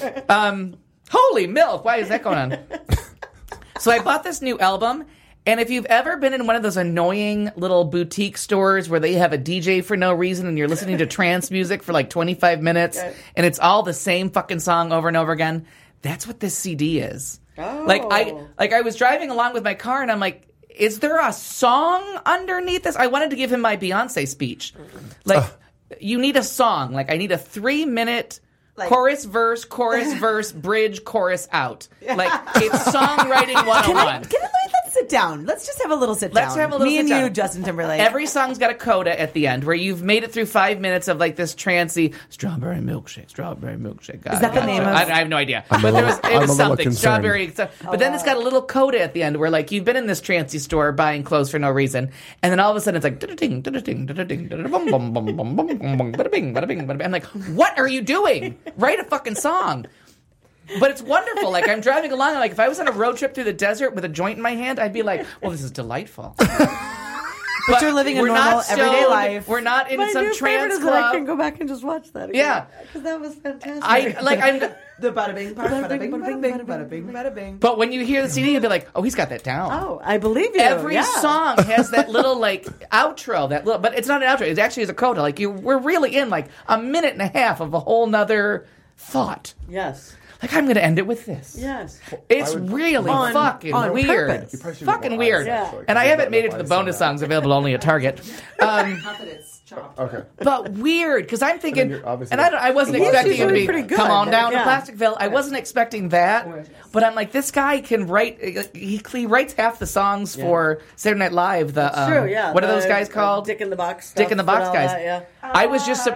Holy milk! Why is that going on? So I bought this new album, and if you've ever been in one of those annoying little boutique stores where they have a DJ for no reason and you're listening to trance music for like 25 minutes and it's all the same fucking song over and over again, that's what this CD is. Oh. Like I was driving along with my car and I'm like, is there a song underneath this? I wanted to give him my Beyonce speech. Like, you need a song. Like, I need a 3-minute... Like, chorus, verse, bridge, chorus, out. Like, it's songwriting 101. Let's sit down. Let's just have a little sit down. Let's have a little Me sit and down. you, Justin Timberlake. Every song's got a coda at the end where you've made it through 5 minutes of like this trancy strawberry milkshake. Is that the name of it? I have no idea. But it was something. Strawberry. But then it's got a little coda at the end where like you've been in this trancy store buying clothes for no reason. And then all of a sudden it's like da-da-ding, da-da-ding, da-da-ding, da-da-bum, bum, bum, bum, bum, bum, bada-bing, bada-bing, bada-bing. I'm like, what are you doing? Write a fucking song. But it's wonderful. Like, I'm driving along, like, if I was on a road trip through the desert with a joint in my hand, I'd be like, well, this is delightful. But you're living a normal, everyday life. We're not in some trance club. That I can go back and just watch that again. Yeah. Because that was fantastic. I'm the bada bing, bada bing, bada bing, bada bing, bada bing. But when you hear the CD, you'll be like, oh, he's got that down. Oh, I believe you. Every song has that little, like, outro, but it's not an outro. It actually is a coda. Like, we're really in, like, a minute and a half of a whole nother thought. Yes. Like, I'm going to end it with this. Yes. It's really fucking weird. Fucking weird. Yeah. And I haven't made it to the bonus songs available only at Target. Not that it's chopped. Okay. But weird, because I'm thinking, and I wasn't expecting him to be, come on down to Plasticville. I wasn't expecting that. But I'm like, this guy can write, he writes half the songs for Saturday Night Live. That's true, yeah. What are those guys called? Dick in the Box. Dick in the Box guys. That, yeah. I was just...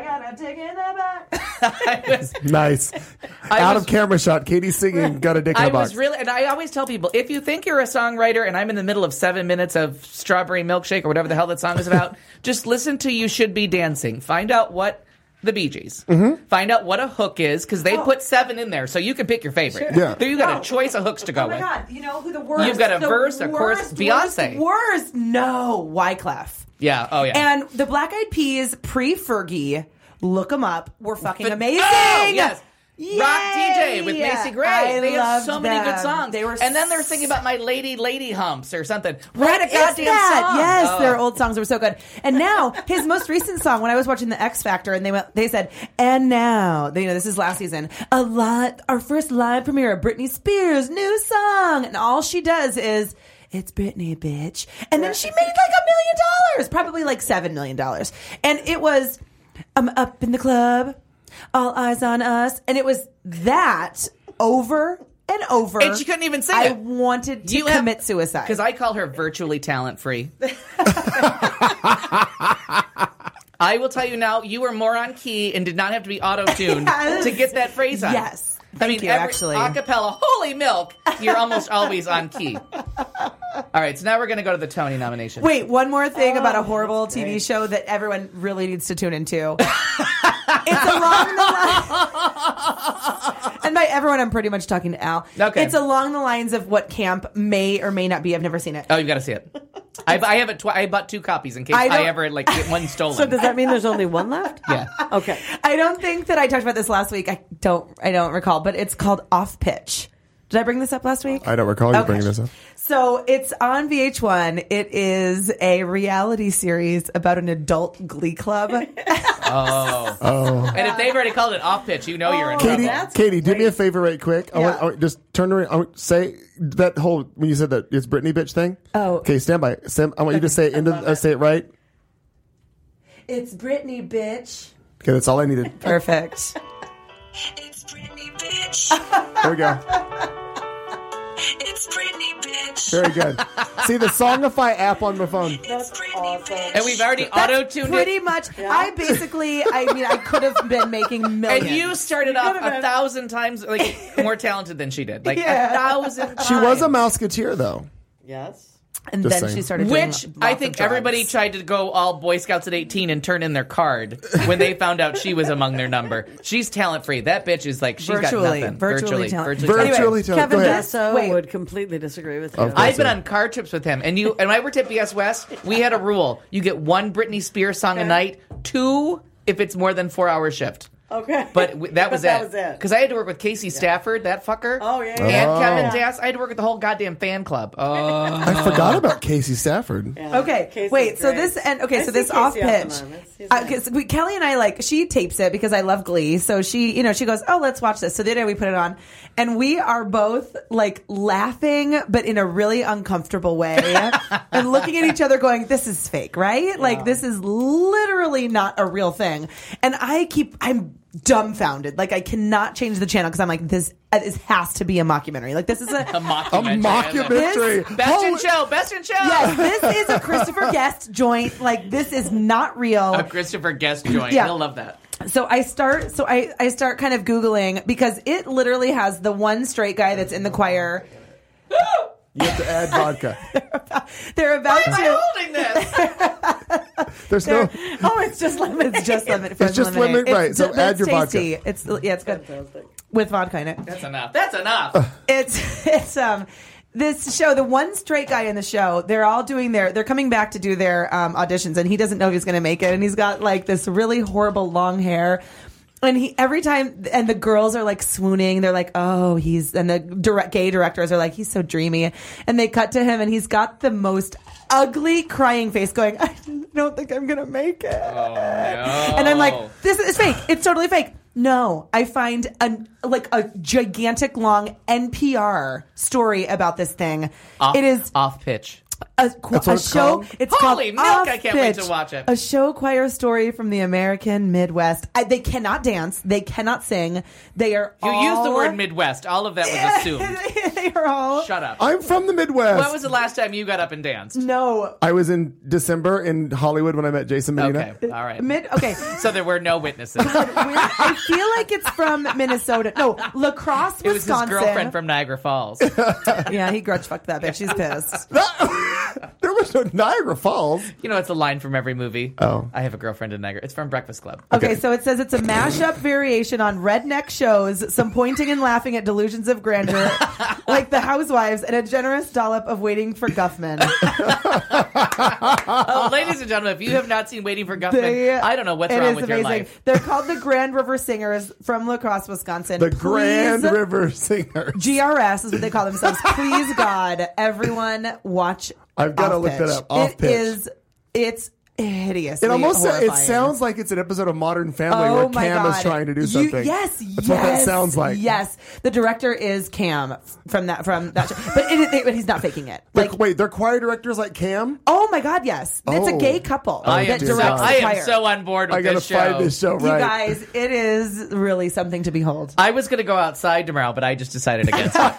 Nice. Out of camera shot, Katie singing Got a Dick in the Box. And I always tell people, if you think you're a songwriter and I'm in the middle of 7 minutes of Strawberry Milkshake or whatever the hell that song is about, just listen to You Should Be Dancing. Find out what the Bee Gees. Mm-hmm. Find out what a hook is, because they put 7 in there, so you can pick your favorite. Sure. Yeah. There you got a choice of hooks to go with. Oh my God, you know who the worst? You've got a verse, of course, Beyonce. Worst? No, Wyclef. Yeah, oh yeah. And the Black Eyed Peas pre-Fergie, look them up, were fucking amazing. Oh, yes. Yay! Rock DJ with Macy Gray. They have so many good songs. They were and then they're singing about my lady humps or something. Write a goddamn that? song. Yes, their old songs were so good. And now his most recent song, when I was watching the X Factor, and they said, and now, this is last season, our first live premiere of Britney Spears' new song, and all she does is, it's Britney, bitch. And then she made like $1 million, probably like $7 million, and it was, I'm up in the club. All eyes on us. And it was that over and over. And she couldn't even sing I it. wanted to commit suicide. Because I call her virtually talent-free. I will tell you now, you were more on key and did not have to be auto-tuned to get that phrase on. Yes. Thank you, actually. Acapella, holy milk, you're almost always on key. All right, so now we're going to go to the Tony nomination. Wait, one more thing about a horrible TV show that everyone really needs to tune into. It's along the lines... And by everyone, I'm pretty much talking to Al. Okay. It's along the lines of what camp may or may not be. I've never seen it. Oh, you've got to see it. I have it. I bought 2 copies in case I ever get one stolen. So does that mean there's only one left? Yeah. Okay. I don't think that I talked about this last week. I don't recall, but it's called Off Pitch. Did I bring this up last week? I don't recall you bringing this up. So it's on VH1. It is a reality series about an adult glee club. Oh. And if they've already called it Off Pitch, you're in trouble. Katie, do me a favor right quick. Yeah. I want just turn around. Say that whole, when you said that it's Britney bitch thing. Oh. Okay, stand by. I want you to say it say it right. It's Britney, bitch. Okay, that's all I needed. Perfect. It's Britney, bitch. There we go. It's Britney, bitch. Very good. See the Songify app on my phone. That's awesome. And we've already auto-tuned Pretty it. much. I could have been making millions. And you started off 1,000 times more talented than she did. 1,000 times. She was a Mouseketeer, though. Yes. And Just then saying. she started doing Which lots I of think drugs. everybody tried to go all Boy Scouts at 18 and turn in their card when they found out she was among their number. She's talent free. That bitch is like, she's Virtually got nothing. Virtually talented. Virtually talented. Kevin Go ahead. Desso would completely disagree with you. Of course. I've been on car trips with him, and when I worked at BS West, we had a rule: you get 1 Britney Spears song a night, 2 if it's more than 4-hour shift. Okay. But that was That it. was it. Because I had to work with Casey Stafford, that fucker. Oh, yeah. And Kevin Dass. I had to work with the whole goddamn fan club. I forgot about Casey Stafford. Yeah. Okay, Casey's wait. So great. this and I so see this off Casey all the pitch. time. He's nice. Because Kelly and I she tapes it because I love Glee. So she goes, oh, let's watch this. So the other day we put it on, and we are both laughing, but in a really uncomfortable way, and looking at each other, going, "This is fake, right? Like this is literally not a real thing." And I'm dumbfounded. I cannot change the channel because I'm like, this has to be a mockumentary. This is a mockumentary. Best in show. Best in show. Yes, this is a Christopher Guest joint. This is not real. A Christopher Guest joint. Yeah. He'll love that. So I start kind of Googling because it literally has the one straight guy that's in the choir. You have to add vodka. They're about Why am I holding this? There's no. Oh, it's just lemon. It's just lemon. It's just lemon, right? So add your tasty. vodka. It's good with vodka in it. That's enough. That's enough. It's this show, the one straight guy in the show, they're all doing they're coming back to do their auditions, and he doesn't know if he's going to make it, and he's got this really horrible long hair. And every time, and the girls are swooning. They're like, oh, and the gay directors are like, he's so dreamy. And they cut to him, and he's got the most ugly crying face going, I don't think I'm going to make it. Oh, no. And I'm like, this is fake. It's totally fake. No, I find a gigantic long NPR story about this thing. It is off pitch. A show. Called? It's Holy called milk, Off I can't wait Pitch, to watch it. A show choir story from the American Midwest. They cannot dance. They cannot sing. They are You all... used the word Midwest. All of that was assumed. They are all... Shut up. I'm from the Midwest. When was the last time you got up and danced? No. I was in December in Hollywood when I met Jason Medina. Okay, all right. Okay. So there were no witnesses. I feel like it's from Minnesota. No, La Crosse, It was Wisconsin. his girlfriend from Niagara Falls. Yeah, he grudge fucked that bitch. She's pissed. There was no Niagara Falls. You know, it's a line from every movie. Oh. I have a girlfriend in Niagara. It's from Breakfast Club. Okay, so it says it's a mashup variation on redneck shows, some pointing and laughing at delusions of grandeur, like The Housewives, and a generous dollop of Waiting for Guffman. Oh, ladies and gentlemen, if you have not seen Waiting for Guffman, I don't know what's It wrong is with your amazing. life. They're called the Grand River Singers from La Crosse, Wisconsin. The Please- Grand River Singers. GRS is what they call themselves. Please, God, everyone watch. I've got to Off look Pitch. that up. Off It Pitch. is. It's hideous. It almost sounds like it's an episode of Modern Family where my Cam God. is trying to do something. Yes, That's what that sounds like. Yes, the director is Cam from that show, but he's not faking it. Wait, they're choir directors like Cam? Oh my God, yes, it's a gay couple I that am directs the choir. so on board with I gotta this show. find this show You right. guys, it is really something to behold. I was going to go outside tomorrow, but I just decided against it.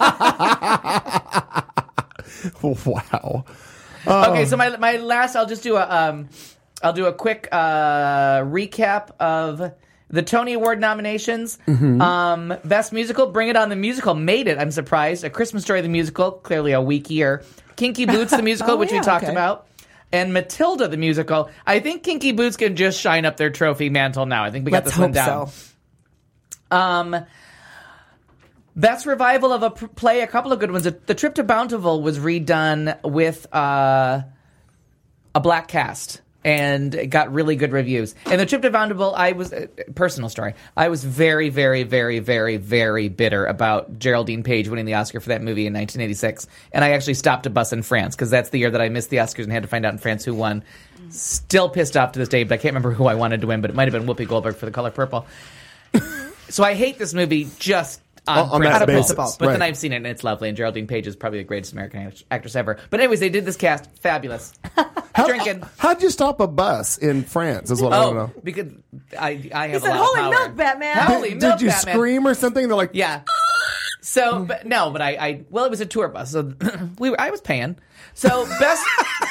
Wow. Okay, so my last, I'll just do a quick recap of the Tony Award nominations. Best Musical, Bring It On the Musical made it. I'm surprised. A Christmas Story the Musical, clearly a weak year. Kinky Boots the Musical, which we talked about. And Matilda the Musical. I think Kinky Boots can just shine up their trophy mantle now. I think we got this one down. So. Best revival of a play, a couple of good ones. The Trip to Bountiful was redone with a black cast, and it got really good reviews. And The Trip to Bountiful, personal story, I was very, very, very, very, very bitter about Geraldine Page winning the Oscar for that movie in 1986. And I actually stopped a bus in France, because that's the year that I missed the Oscars and had to find out in France who won. Still pissed off to this day, but I can't remember who I wanted to win, but it might have been Whoopi Goldberg for The Color Purple. So I hate this movie just on that principle. basis, But right. then I've seen it, and it's lovely, and Geraldine Page is probably the greatest American actress ever. But anyways, they did this cast. Fabulous. Drinking. How'd you stop a bus in France is what I want to know. Because I have He a said, lot "Holy of power. milk, Batman!" Holy milk, Did you Batman. scream or something? They're like, Yeah. So, but I well, it was a tour bus, so I was paying. So best.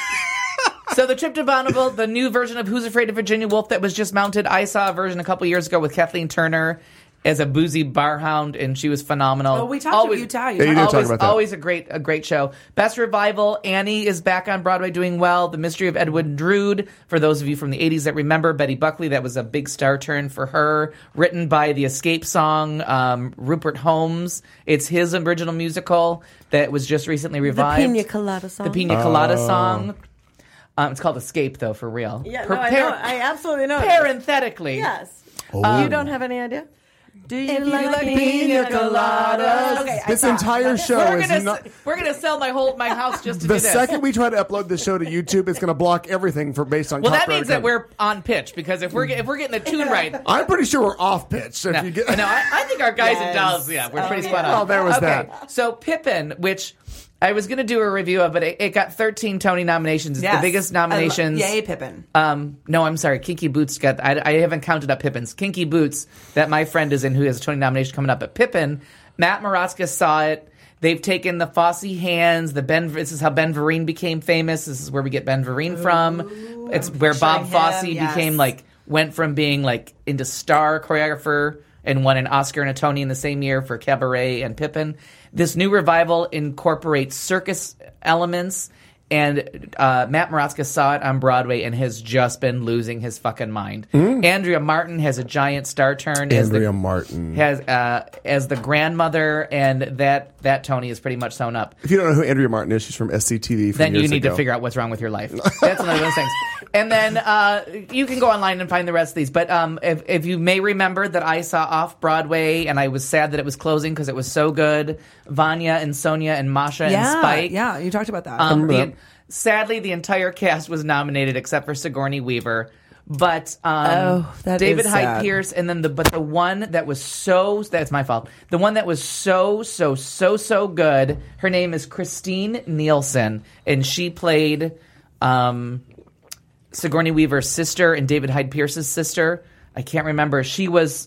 So the trip to Bonneville, the new version of Who's Afraid of Virginia Woolf that was just mounted. I saw a version a couple years ago with Kathleen Turner as a boozy bar hound, and she was phenomenal. Oh, we talked about Utah. You did talk about that. Always a great show. Best revival, Annie is back on Broadway doing well. The Mystery of Edwin Drood, for those of you from the 80s that remember, Betty Buckley, that was a big star turn for her. Written by the Escape song, Rupert Holmes. It's his original musical that was just recently revived. The Pina Colada song. The Pina Colada song. It's called Escape, though, for real. Yeah, no, I know. I absolutely know. Parenthetically. Yes. Oh. You don't have any idea? Do you like pina coladas? Okay, this entire show we're gonna sell my house just to the do this. second we try to upload this show to YouTube, it's gonna block everything based on. Well, that means that we're on pitch, because if we're getting the tune right, I'm pretty sure we're off pitch. No, I think our guys and dolls, we're pretty spot on. Oh, there was that. So Pippin, which I was going to do a review of, but it got 13 Tony nominations. It's the biggest nominations. Yay, Pippin. No, I'm sorry. Kinky Boots got... I haven't counted up Pippins. Kinky Boots, that my friend is in, who has a Tony nomination coming up. But Pippin, Matt Maratzka saw it. They've taken the Fosse hands. This is how Ben Vereen became famous. This is where we get Ben Vereen from. It's where Bob Fosse became went from being into star choreographer and won an Oscar and a Tony in the same year for Cabaret and Pippin. This new revival incorporates circus elements, and Matt Maratzka saw it on Broadway and has just been losing his fucking mind. Andrea Martin has a giant star turn. Andrea Martin has as the grandmother, and that Tony is pretty much sewn up. If you don't know who Andrea Martin is, she's from SCTV. Then you need to figure out what's wrong with your life. That's one of those things. And then you can go online and find the rest of these. But if you may remember that I saw Off Broadway, and I was sad that it was closing because it was so good. Vanya and Sonia and Masha and Spike. Yeah, you talked about that. Sadly, the entire cast was nominated except for Sigourney Weaver. But David Hyde Pierce, and then the one that was that's my fault. The one that was so good. Her name is Christine Nielsen, and she played Sigourney Weaver's sister and David Hyde Pierce's sister. I can't remember. She was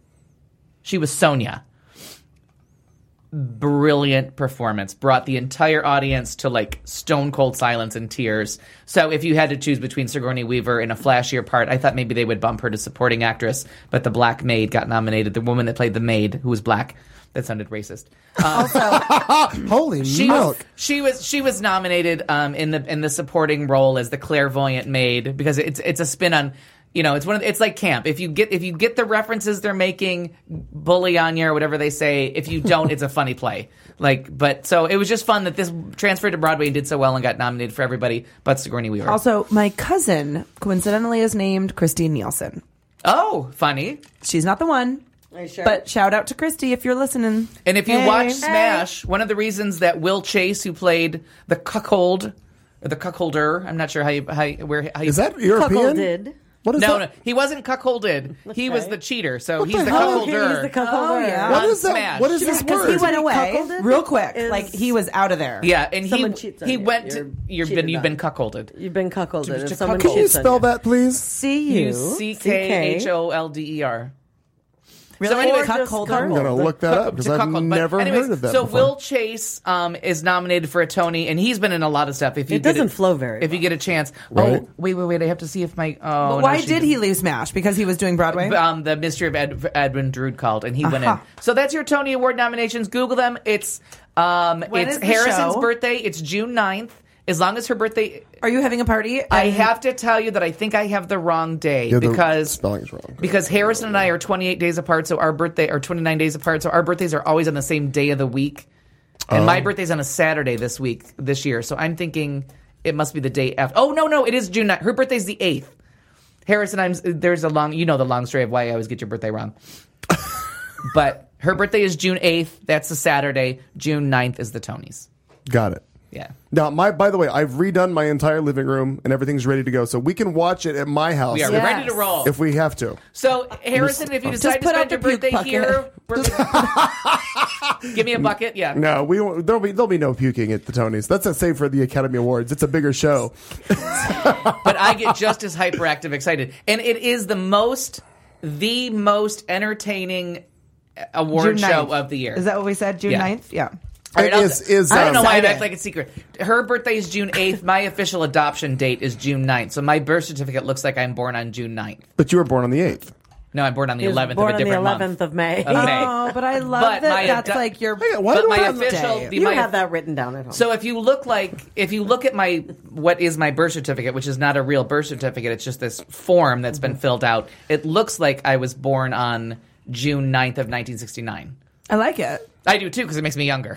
Sonia. Brilliant performance. Brought the entire audience to stone cold silence and tears. So if you had to choose between Sigourney Weaver and a flashier part, I thought maybe they would bump her to supporting actress, but the black maid got nominated. The woman that played the maid, who was black. That sounded racist. Holy milk! She was nominated in the supporting role as the clairvoyant maid, because it's a spin on. It's like camp. If you get the references they're making, bully on you or whatever they say. If you don't, it's a funny play. So it was just fun that this transferred to Broadway and did so well and got nominated for everybody but Sigourney Weaver. Also, my cousin coincidentally is named Christine Nielsen. Oh, funny. She's not the one. Are you sure? But shout out to Christy if you're listening. And if you watch Smash, one of the reasons that Will Chase, who played the cuckold, or the cuckolder, I'm not sure how you is that European? Cuckolded. What is no, that? no, he wasn't cuckolded. He was the cheater, so he's the cuckolder. He's the cuckolder. Oh, yeah. What is that? Smash. What is this Because word? he went away Cuckolded real quick. is- He was out of there. Yeah, and Someone cheats on he you. went to you've been cuckolded. You've been cuckolded. If someone Can you cheats on spell that, please? CUCKHOLDER. Really? So anyways, Cuckolder? I'm going to look that up because to I've cuckold. never Anyways, heard of that so before. Will Chase is nominated for a Tony, and he's been in a lot of stuff. If you It doesn't flow very If you get a chance. Right. Oh, wait. I have to see if my... But why did he leave Smash? Because he was doing Broadway? The Mystery of Edwin Drood called, and he went in. So that's your Tony Award nominations. Google them. It's is the Harrison's show? birthday. It's June 9th. As long as her birthday... Are you having a party? I have to tell you that I think I have the wrong day the spelling's wrong. because Harrison and I are 28 days apart, so our birthday are 29 days apart, so our birthdays are always on the same day of the week. And my birthday's on a Saturday this year, so I'm thinking it must be the day after. Oh, no, it is June 9th. Her birthday's the 8th. Harrison, there's a long, the long story of why I always get your birthday wrong. But her birthday is June 8th. That's a Saturday. June 9th is the Tonys. Got it. Yeah. Now, by the way, I've redone my entire living room and everything's ready to go, so we can watch it at my house. We are ready to roll. If we have to. So, Harrison, if you decide to put spend out your the puke birthday bucket. here, give me a bucket. Yeah. No, we won't, there'll be no puking at the Tonys. That's a save for the Academy Awards. It's a bigger show. But I get just as hyperactive excited. And it is the most entertaining award June show 9th. of the year. Is that what we said? June Yeah. 9th? Yeah. All right, I don't know why I Friday. act like it's secret. Her birthday is June 8th. My official adoption date is June 9th. So my birth certificate looks like I'm born on June 9th. But you were born on the 8th. No, I'm born on the He was 11th born of a different on the month. 11th of May. Oh, but I love that that's like your official. You have that written down at home. So if you look at what is my birth certificate, which is not a real birth certificate, it's just this form that's been filled out. It looks like I was born on June 9th of 1969. I like it. I do too because it makes me younger.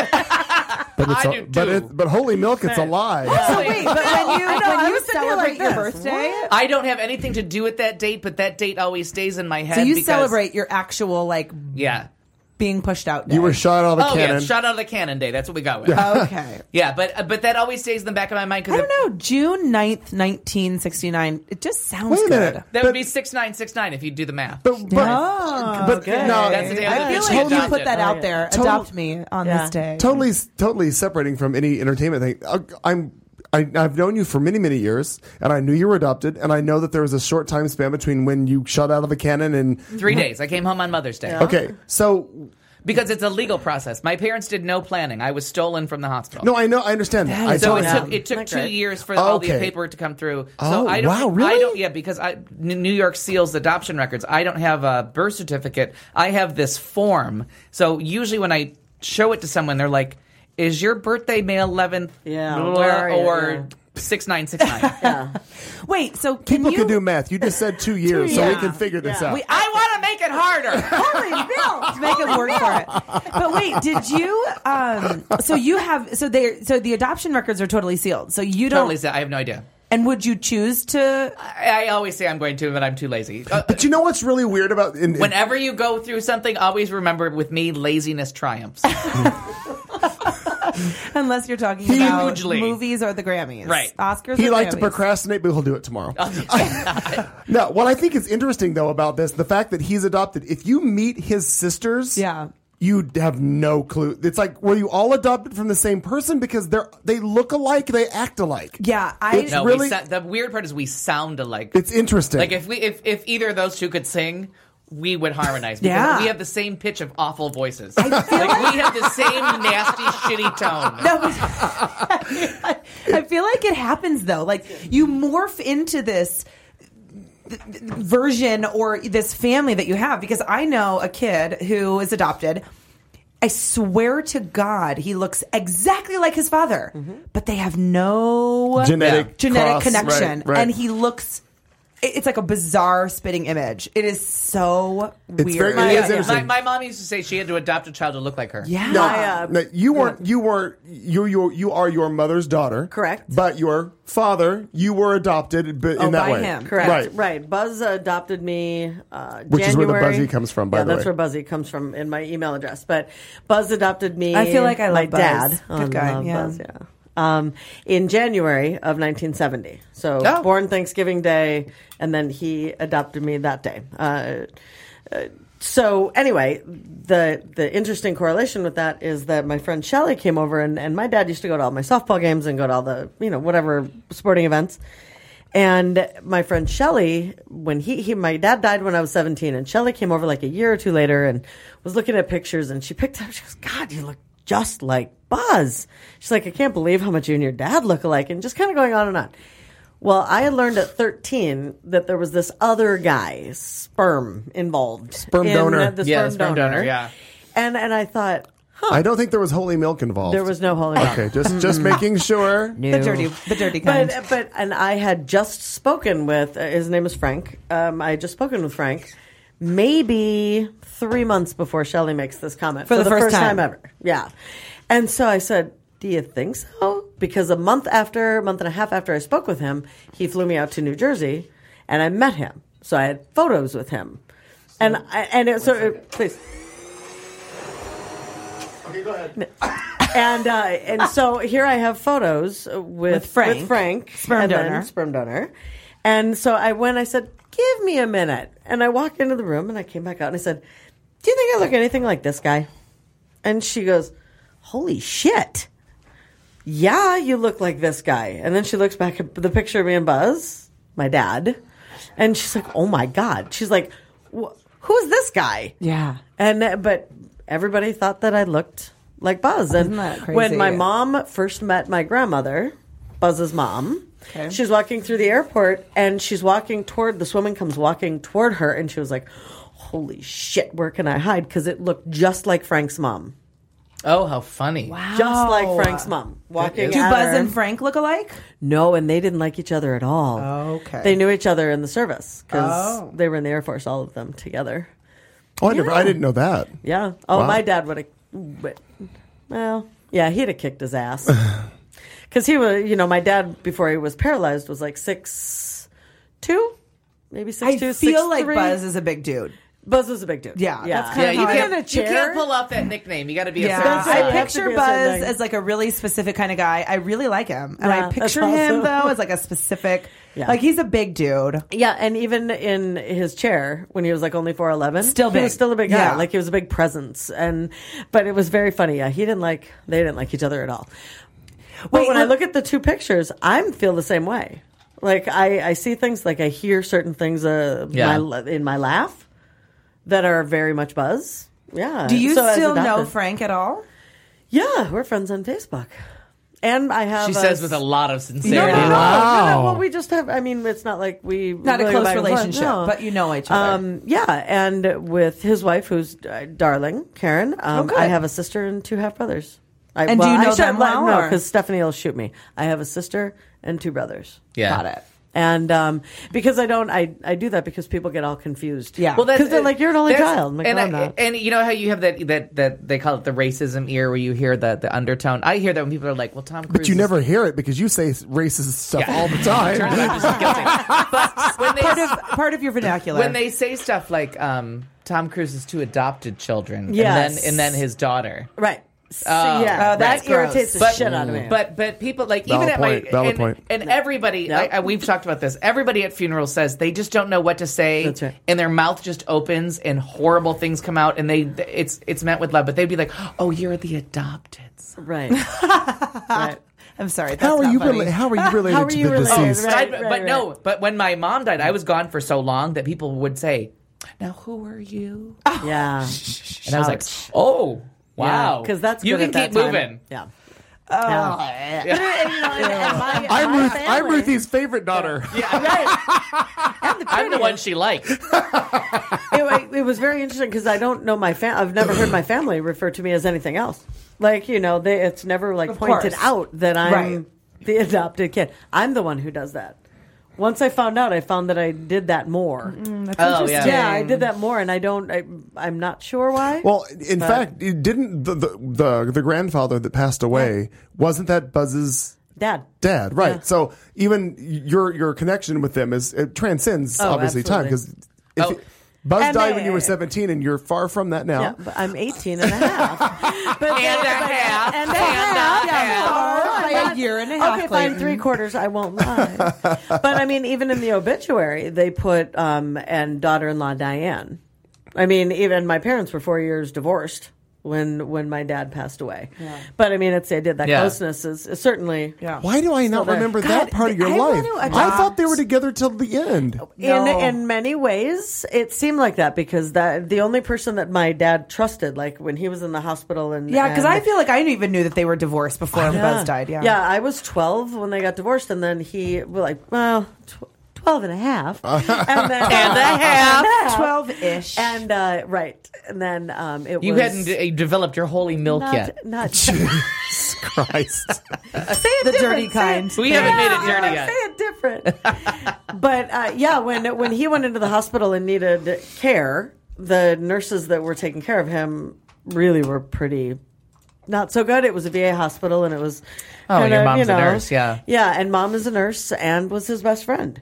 But it's I do too. but holy milk, it's a lie. So wait, but when you was sitting here celebrate like your this. birthday, I don't have anything to do with that date, but that date always stays in my head. so you because, celebrate your actual Yeah. being pushed out day. You were shot out of the cannon. Yeah, shot out of the cannon day. That's what we got with. Okay. Yeah, but that always stays in the back of my mind I because don't know. June 9th, 1969. It just sounds Wait a good. minute. that would be 6969 if you do the math. But Oh, but good. no, That's the day I I feel was like you adopted. put that out there. Total- Adopt me on this day. totally separating from any entertainment thing. I've known you for many, many years, and I knew you were adopted, and I know that there was a short time span between when you shot out of a cannon and 3 days. I came home on Mother's Day. Okay, so Because it's a legal process. My parents did no planning. I was stolen from the hospital. no, I know, I understand that. I So totally- it took 2 years for Oh, all the okay. paperwork to come through. Oh, So I don't, wow, really? I don't, yeah, because New York seals adoption records. I don't have a birth certificate. I have this form. So usually when I show it to someone, they're like, "Is your birthday May 11th?" Yeah, where are you? or Yeah. 6969. Wait, so people can do math. You just said 2 years, so we Yeah. can figure this out. I want to make it harder. Holy milk! Make it work for it. But wait, did you? So you have? So the adoption records are totally sealed. So you don't. Totally, I have no idea. And would you choose to? I always say I'm going to, but I'm too lazy. But you know what's really weird about Whenever you go through something, always remember with me, laziness triumphs. Unless you're talking Hugely. about movies or the Grammys, Right. Oscars. he or liked to Grammys. procrastinate, but he'll do it tomorrow. No, what I think is interesting though about this, the fact that he's adopted. If you meet his sisters, Yeah. you have no clue. It's like, were you all adopted from the same person? Because they look alike, they act alike. Yeah, It's No, really, the weird part is we sound alike. it's interesting. Like if either of those two could sing, we would harmonize. Because Yeah. we have the same pitch of awful voices. Like we have the same nasty, shitty tone. No, but I feel like it happens though. Like you morph into this version or this family that you have. Because I know a kid who is adopted. I swear to God, he looks exactly like his father, but they have no Genetic cross, connection, right. and he looks. It's like a bizarre spitting image. It is so It's weird. very- it is interesting. My mom used to say she had to adopt a child to look like her. Yeah. No, you are your mother's daughter. Correct. But your father, you were adopted in that by way. him. Correct. Right. Buzz adopted me Which is where the January. Buzzy comes from, by the that's way. where Buzzy comes from in my email address. But Buzz adopted me. I feel like I my love Buzz. dad. Good guy, love yeah. Buzz, yeah. In January of 1970. So Oh. born Thanksgiving Day, and then he adopted me that day. So anyway, the interesting correlation with that is that my friend Shelley came over, and my dad used to go to all my softball games and go to all the whatever sporting events. And my friend Shelley, when my dad died when I was 17, and Shelley came over like a year or two later and was looking at pictures, and she picked up. She goes, "God, you look just like Buzz." She's like, "I can't believe how much you and your dad look alike," and just kind of going on and on. Well, I had learned at 13 that there was this other guy, sperm involved. Sperm in donor. The Yeah, sperm donor. yeah. And I thought, I don't think there was holy milk involved. there was no holy milk. Okay, just making sure. The dirty kind. And I had just spoken with his name is Frank. I had just spoken with Frank maybe 3 months before Shelley makes this comment For the first time. ever. Yeah, and so I said, "Do you think so?" Because a month and a half after I spoke with him, he flew me out to New Jersey, and I met him. So I had photos with him, please. Okay, go ahead. And so here I have photos with Frank, sperm donor. And so I said, "Give me a minute." And I walked into the room and I came back out and I said, "Do you think I look anything like this guy?" And she goes, "Holy shit. Yeah, you look like this guy." And then she looks back at the picture of me and Buzz, my dad, and she's like, "Oh my God." She's like, who's this guy? Yeah. And but everybody thought that I looked like Buzz. And Isn't that crazy? when my mom first met my grandmother, Buzz's mom, she's walking through the airport and she's walking toward, this woman comes walking toward her and she was like, holy shit, where can I hide? Because it looked just like Frank's mom. Oh, how funny. Wow. Just like Frank's mom. Walking Do at Buzz her. and Frank look alike? No, and they didn't like each other at all. Okay. They knew each other in the service because they were in the Air Force, all of them together. Oh, I didn't know that. Yeah. Oh, Wow. my dad would have, well, yeah, he'd have kicked his ass. Because he was, my dad, before he was paralyzed, was like 6'2", maybe 6'2", I feel like 6'3". Buzz is a big dude. Buzz was a big dude. Yeah, yeah. that's kind of you how can't, you can't pull off that nickname. You got to be a certain Yeah, That's right. I You have to picture be a certain Buzz thing. as like a really specific kind of guy. I really like him, and Yeah, I picture that's him awesome. though as like a specific, Yeah. like he's a big dude. Yeah, and even in his chair when he was like only 4'11", Still he big. was still a big guy. Yeah. Like he was a big presence, but it was very funny. Yeah, they didn't like each other at all. But when I look at the two pictures, I feel the same way. Like I see things, like I hear certain things in my laugh that are very much Buzz. Yeah. Do you So as still know adopted- Frank at all? Yeah, we're friends on Facebook. And I have She says with a lot of No, sincerity. no. Wow. Well, we just have. I mean, it's not like we Not a really close go back and forth. relationship, No. but you know each other. Yeah, and with his wife, who's darling Karen, good. I have a sister and 2 half brothers. And do you know them well, No, or- because Stephanie will shoot me. I have a sister and 2 brothers. Yeah. Got it. And because I do that because people get all confused. Yeah. Well, because they're like, you're an only that's- child. I'm like, and, no, I'm not. and you know how you have that they call it the racism ear, where you hear the undertone. I hear that when people are like, "Well, Tom Cruise." But you is- never hear it because you say racist stuff all the time. Turns out I'm just guilty. But when they Part of your vernacular. when they say stuff like Tom Cruise has 2 adopted children, Yes. and then his daughter. Right. Oh, yeah, that's that irritates the But- shit out of me. But people like Valid even at point, my valid point. and everybody Yep. we've talked about this. Everybody at funerals says they just don't know what to say, That's right. and their mouth just opens and horrible things come out, and it's meant with love, but they'd be like, "Oh, you're the adopteds." right. Right. I'm sorry. That's How are not you funny. how are you related How are to you the related? deceased? Right, but no, but when my mom died, I was gone for so long that people would say, "Now who are you?" Yeah. And I was like, "Oh, wow," Because that's you good can at keep that time. moving. Yeah. I'm Ruthie's favorite daughter. I'm the one she liked. It was very interesting because I don't know I've never heard my family refer to me as anything else. Like, it's never like Of pointed course. out that I'm Right. the adopted kid. I'm the one who does that. Once I found that I did that more. Oh, yeah. Yeah, I did that more, and I'm not sure why. Well, in fact, didn't the grandfather that passed away, wasn't that Buzz's Dad. right? Yeah. So even your connection with them it transcends obviously time, because Buzz And died when you were 17, and you're far from that now. Yeah, but I'm 18 and a half. But And a half. And a half. By Yeah. a year and a half. Okay, fine, Clayton. 3/4. I won't lie. But I mean, even in the obituary, they put and daughter-in-law Diane. I mean, even my parents were 4 years divorced when my dad passed away. Yeah. But I mean, I did that closeness is certainly. Yeah. Why do I not there. remember that part of your I life? want to I thought adopt- they were together till the end. In many ways, it seemed like that because the only person that my dad trusted, like when he was in the hospital, Yeah, because I feel like I even knew that they were divorced before Buzz died. Yeah. Yeah, I was 12 when they got divorced, and then he was like, 12 and a half. And then, And a half. 12-ish. And, right. And then You was... hadn't developed your holy milk yet. Not Jesus Christ. say it The different, dirty say kind. it- We haven't made it dirty yet. Say it different. But yeah, when he went into the hospital and needed care, the nurses that were taking care of him really were pretty not so good. It was a VA hospital, and it was Your mom's a nurse, yeah. Yeah, and mom is a nurse and was his best friend.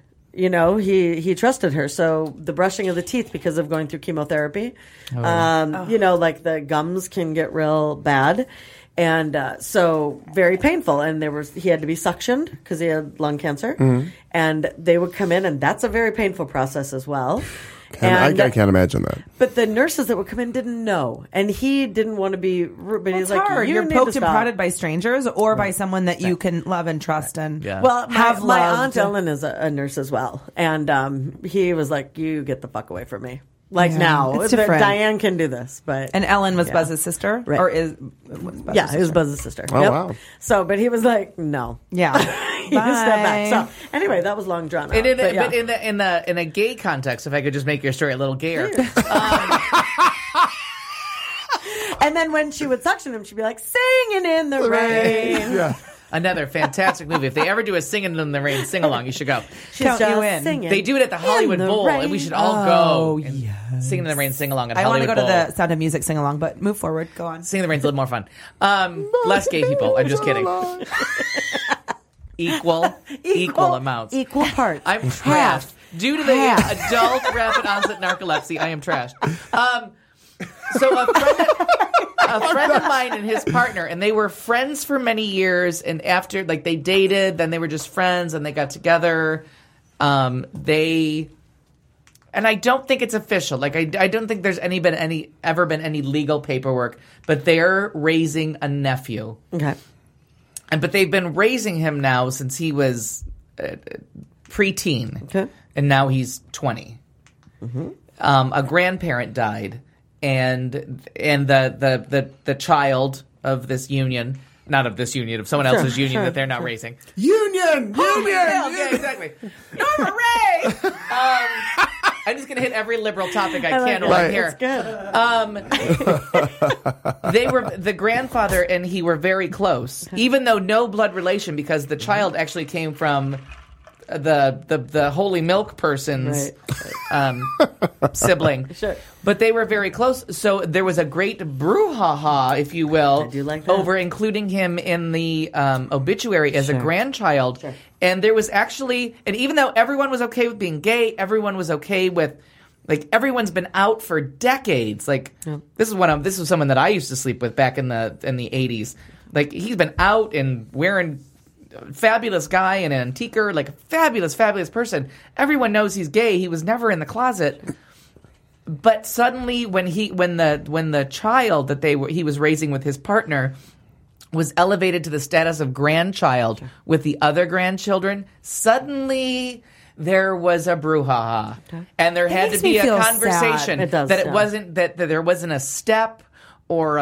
He trusted her. So the brushing of the teeth because of going through chemotherapy, like the gums can get real bad. And so very painful. And he had to be suctioned because he had lung cancer. Mm-hmm. And they would come in, and that's a very painful process as well. I can't imagine that. But the nurses that would come in didn't know. And he didn't want to be rude. But he's It's like, hard. you You're need poked to and stop. prodded by strangers or by someone that you can love and trust and Well, have my loved. Aunt Ellen is a nurse as well. And he was like, you get the fuck away from me. Like now, It's different. Diane can do this, but And Ellen was Buzz's sister, Right. or is was Buzz's yeah, it was sister? Buzz's sister. Oh, wow. So, but he was like, no. Yeah. He stepped back. So, anyway, that was long drawn out. And but yeah. but in a gay context, if I could just make your story a little gayer, And then when she would suction him, she'd be like, singing in the rain. Yeah. another fantastic movie. If they ever do a Singing in the Rain sing along, you should go. She's Count just you in. singing. They do it at the Hollywood in the Bowl, rain. and we should all go. And Sing in the Rain sing along at I want to Hollywood go to Bowl. the Sound of Music sing along, but move forward. Go on. Sing in the Rain's a little more fun. Less gay people. I'm just kidding. Equal amounts. Equal parts. I'm trashed. Due to the adult rapid onset narcolepsy, I am trashed. So a friend of mine and his partner, and they were friends for many years, and after, like, they dated, then they were just friends, and they got together. And I don't think it's official. Like, I don't think there's ever been any legal paperwork, but they're raising a nephew. Okay. But they've been raising him now since he was preteen. Okay. And now he's 20. Mm-hmm. A grandparent died, and the child of this union, not of this union, of someone else's union that they're not raising. Union! Yeah, exactly. Norma Ray! I'm just going to hit every liberal topic I can while I'm here. That's good. They were the grandfather and he were very close, even though no blood relation, because the child actually came from the Holy Milk person's sibling. Sure. But they were very close, so there was a great brouhaha, if you will, I do like that. over including him in the obituary as a grandchild. Sure. And there was actually, and even though everyone was okay with being gay, everyone was okay with, like, everyone's been out for decades. Like, this is someone that I used to sleep with back in the 80s. Like, he's been out and wearing fabulous guy and an antiquer, like a fabulous person. Everyone knows he's gay. He was never in the closet. But suddenly when the child that he was raising with his partner was elevated to the status of grandchild with the other grandchildren, suddenly there was a brouhaha. And there had to makes me be a feel conversation sad. It does, that it yeah. wasn't that there wasn't a step or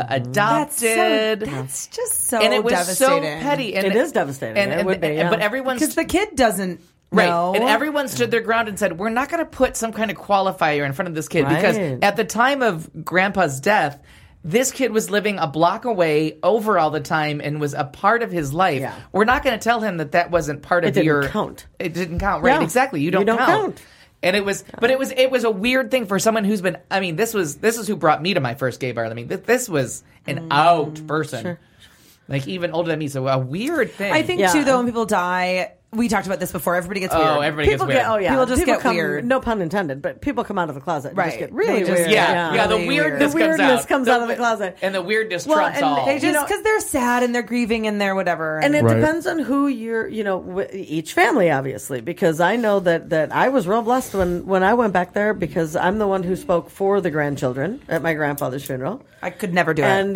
adopted. That's just so and it was so devastating. petty. And It is devastating. It would be, yeah. But everyone's Because the kid doesn't right, know. and everyone stood their ground and said, "We're not going to put some kind of qualifier in front of this kid because Right. at the time of Grandpa's death, this kid was living a block away over all the time and was a part of his life. Yeah. We're not going to tell him that wasn't part of It didn't your count. It didn't count, right? Yeah. Exactly. You don't count. And it was a weird thing for someone who's been. I mean, this is who brought me to my first gay bar. I mean, this was an out person, Sure. like even older than me. So a weird thing. I think, Yeah. too, though, when people die, we talked about this before, everybody gets weird. everybody gets People weird. get, oh yeah, People just get come, weird. No pun intended, but people come out of the closet and Right. just get really They just- weird. Yeah, the Really weirdness, weird. The weirdness comes out of the The- closet. and the weirdness Well, trumps and all. They just, know- because they're sad and they're grieving and they're whatever. And it Right. depends on who you're, each family, obviously, because I know that I was real blessed when I went back there because I'm the one who spoke for the grandchildren at my grandfather's funeral. I could never do it. And,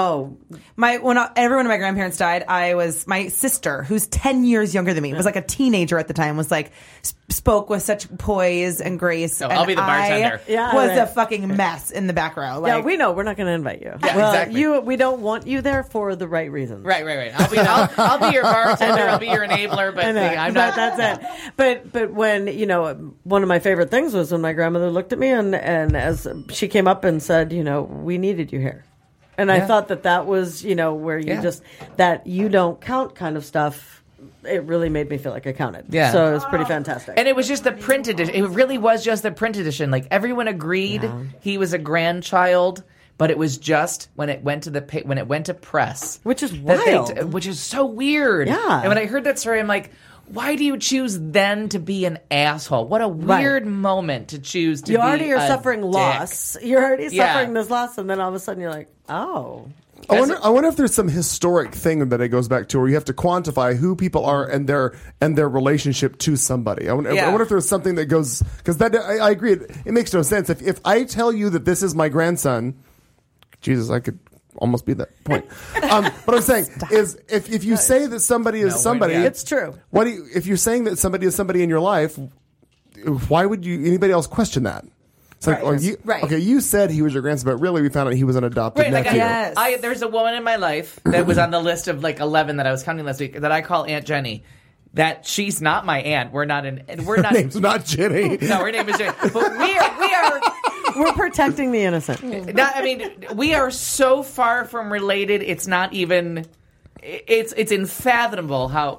When every one of my grandparents died, my sister, who's 10 years younger than me, was like a teenager at the time, was like, spoke with such poise and grace. Oh, and I'll be the bartender. Yeah, was right. a fucking mess in the back row. Like, yeah, we know we're not going to invite you. Yeah, well, exactly. we don't want you there for the right reasons. Right. I'll be your bartender. I'll be your enabler. But I know, I'm not. That's it. But when one of my favorite things was when my grandmother looked at me and as she came up and said, we needed you here, and I thought that was where you just that you don't count kind of stuff. It really made me feel like I counted. Yeah. So it was pretty fantastic. And it was just the print edition. It really was just the print edition. Like everyone agreed he was a grandchild, but it was just when it went to press, Which is that wild. which is so weird. Yeah. And when I heard that story, I'm like, why do you choose then to be an asshole? What a weird moment to choose to you be already are a suffering dick. loss. You're already Yeah. suffering this loss, and then all of a sudden you're like, oh. I wonder if there's some historic thing that it goes back to where you have to quantify who people are and their relationship to somebody. I wonder if there's something that goes, because I agree. It makes no sense. If I tell you that this is my grandson, Jesus, I could almost be that point. What I'm saying is if you say that somebody is somebody, It's true. If you're saying that somebody is somebody in your life, why would anybody else question that? It's like, okay, you said he was your grandson, but really we found out he was an adopted Right, like nephew. there's a woman in my life that was on the list of like 11 that I was counting last week that I call Aunt Jenny. That she's not my aunt. We're not. Her name's not Jenny. No, her name is Jenny. But we're protecting the innocent. We are so far from related. It's not even. It's unfathomable how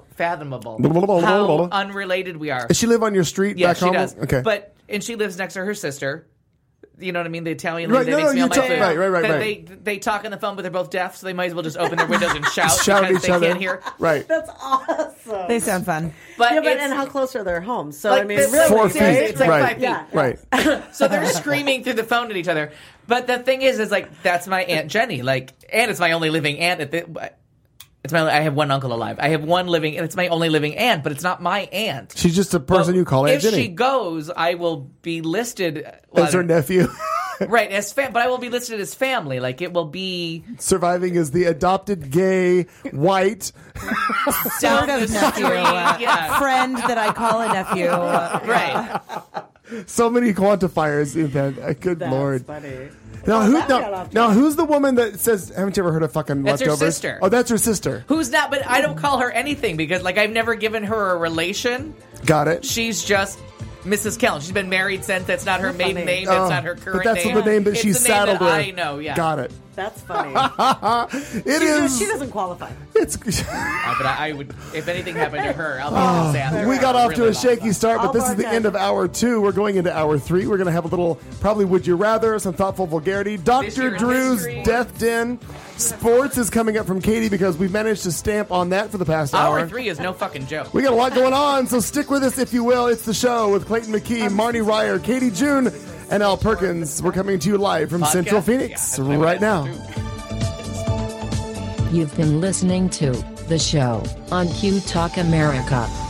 unrelated we are. Does she live on your street back home? She does. Okay. And she lives next to her sister. You know what I mean? The Italian Right, lady that makes me all my food. Right. They talk on the phone, but they're both deaf, so they might as well just open their windows and shout at because each they other. can't hear. Right. That's awesome. They sound fun. And how close are their homes? So like I mean, this- really, 4 feet. It's like Right. 5 feet. Yeah. Right. So they're screaming through the phone at each other. But the thing is like that's my Aunt Jenny. And it's my only living aunt. I have one uncle alive. I have one living, and it's my only living aunt, but it's not my aunt. She's just a person you call Aunt Jenny. If she goes, I will be listed as her nephew. Right, but I will be listed as family. Like it will be surviving as the adopted gay white sort of nephew, friend that I call a nephew. Right. So many quantifiers in that. Good Lord. Funny. Now, who's the woman that says, haven't you ever heard of fucking That's her leftovers? sister. Oh, that's her sister. Who's not, but I don't call her anything because I've never given her a relation. Got it. She's just Mrs. Kellen. She's been married since. That's not her maiden name. That's not her current name. But that's name. the name that It's she's the name saddled that with. I know, yeah. Got it. That's funny. She doesn't qualify. It's. But I would, if anything happened to her, I'll be sad. We got off to a shaky start, but this is the end of hour 2. We're going into hour 3. We're going to have a little, probably Would You Rather, some thoughtful vulgarity. Dr. Drew's Death Den. Sports is coming up from Katie because we've managed to stamp on that for the past hour. Hour 3 is no fucking joke. We got a lot going on, so stick with us if you will. It's the show with Clayton McKee, Marnie Ryer, Katie June, and Al Perkins. We're coming to you live from Central Phoenix right now. You've been listening to The Show on Q Talk America.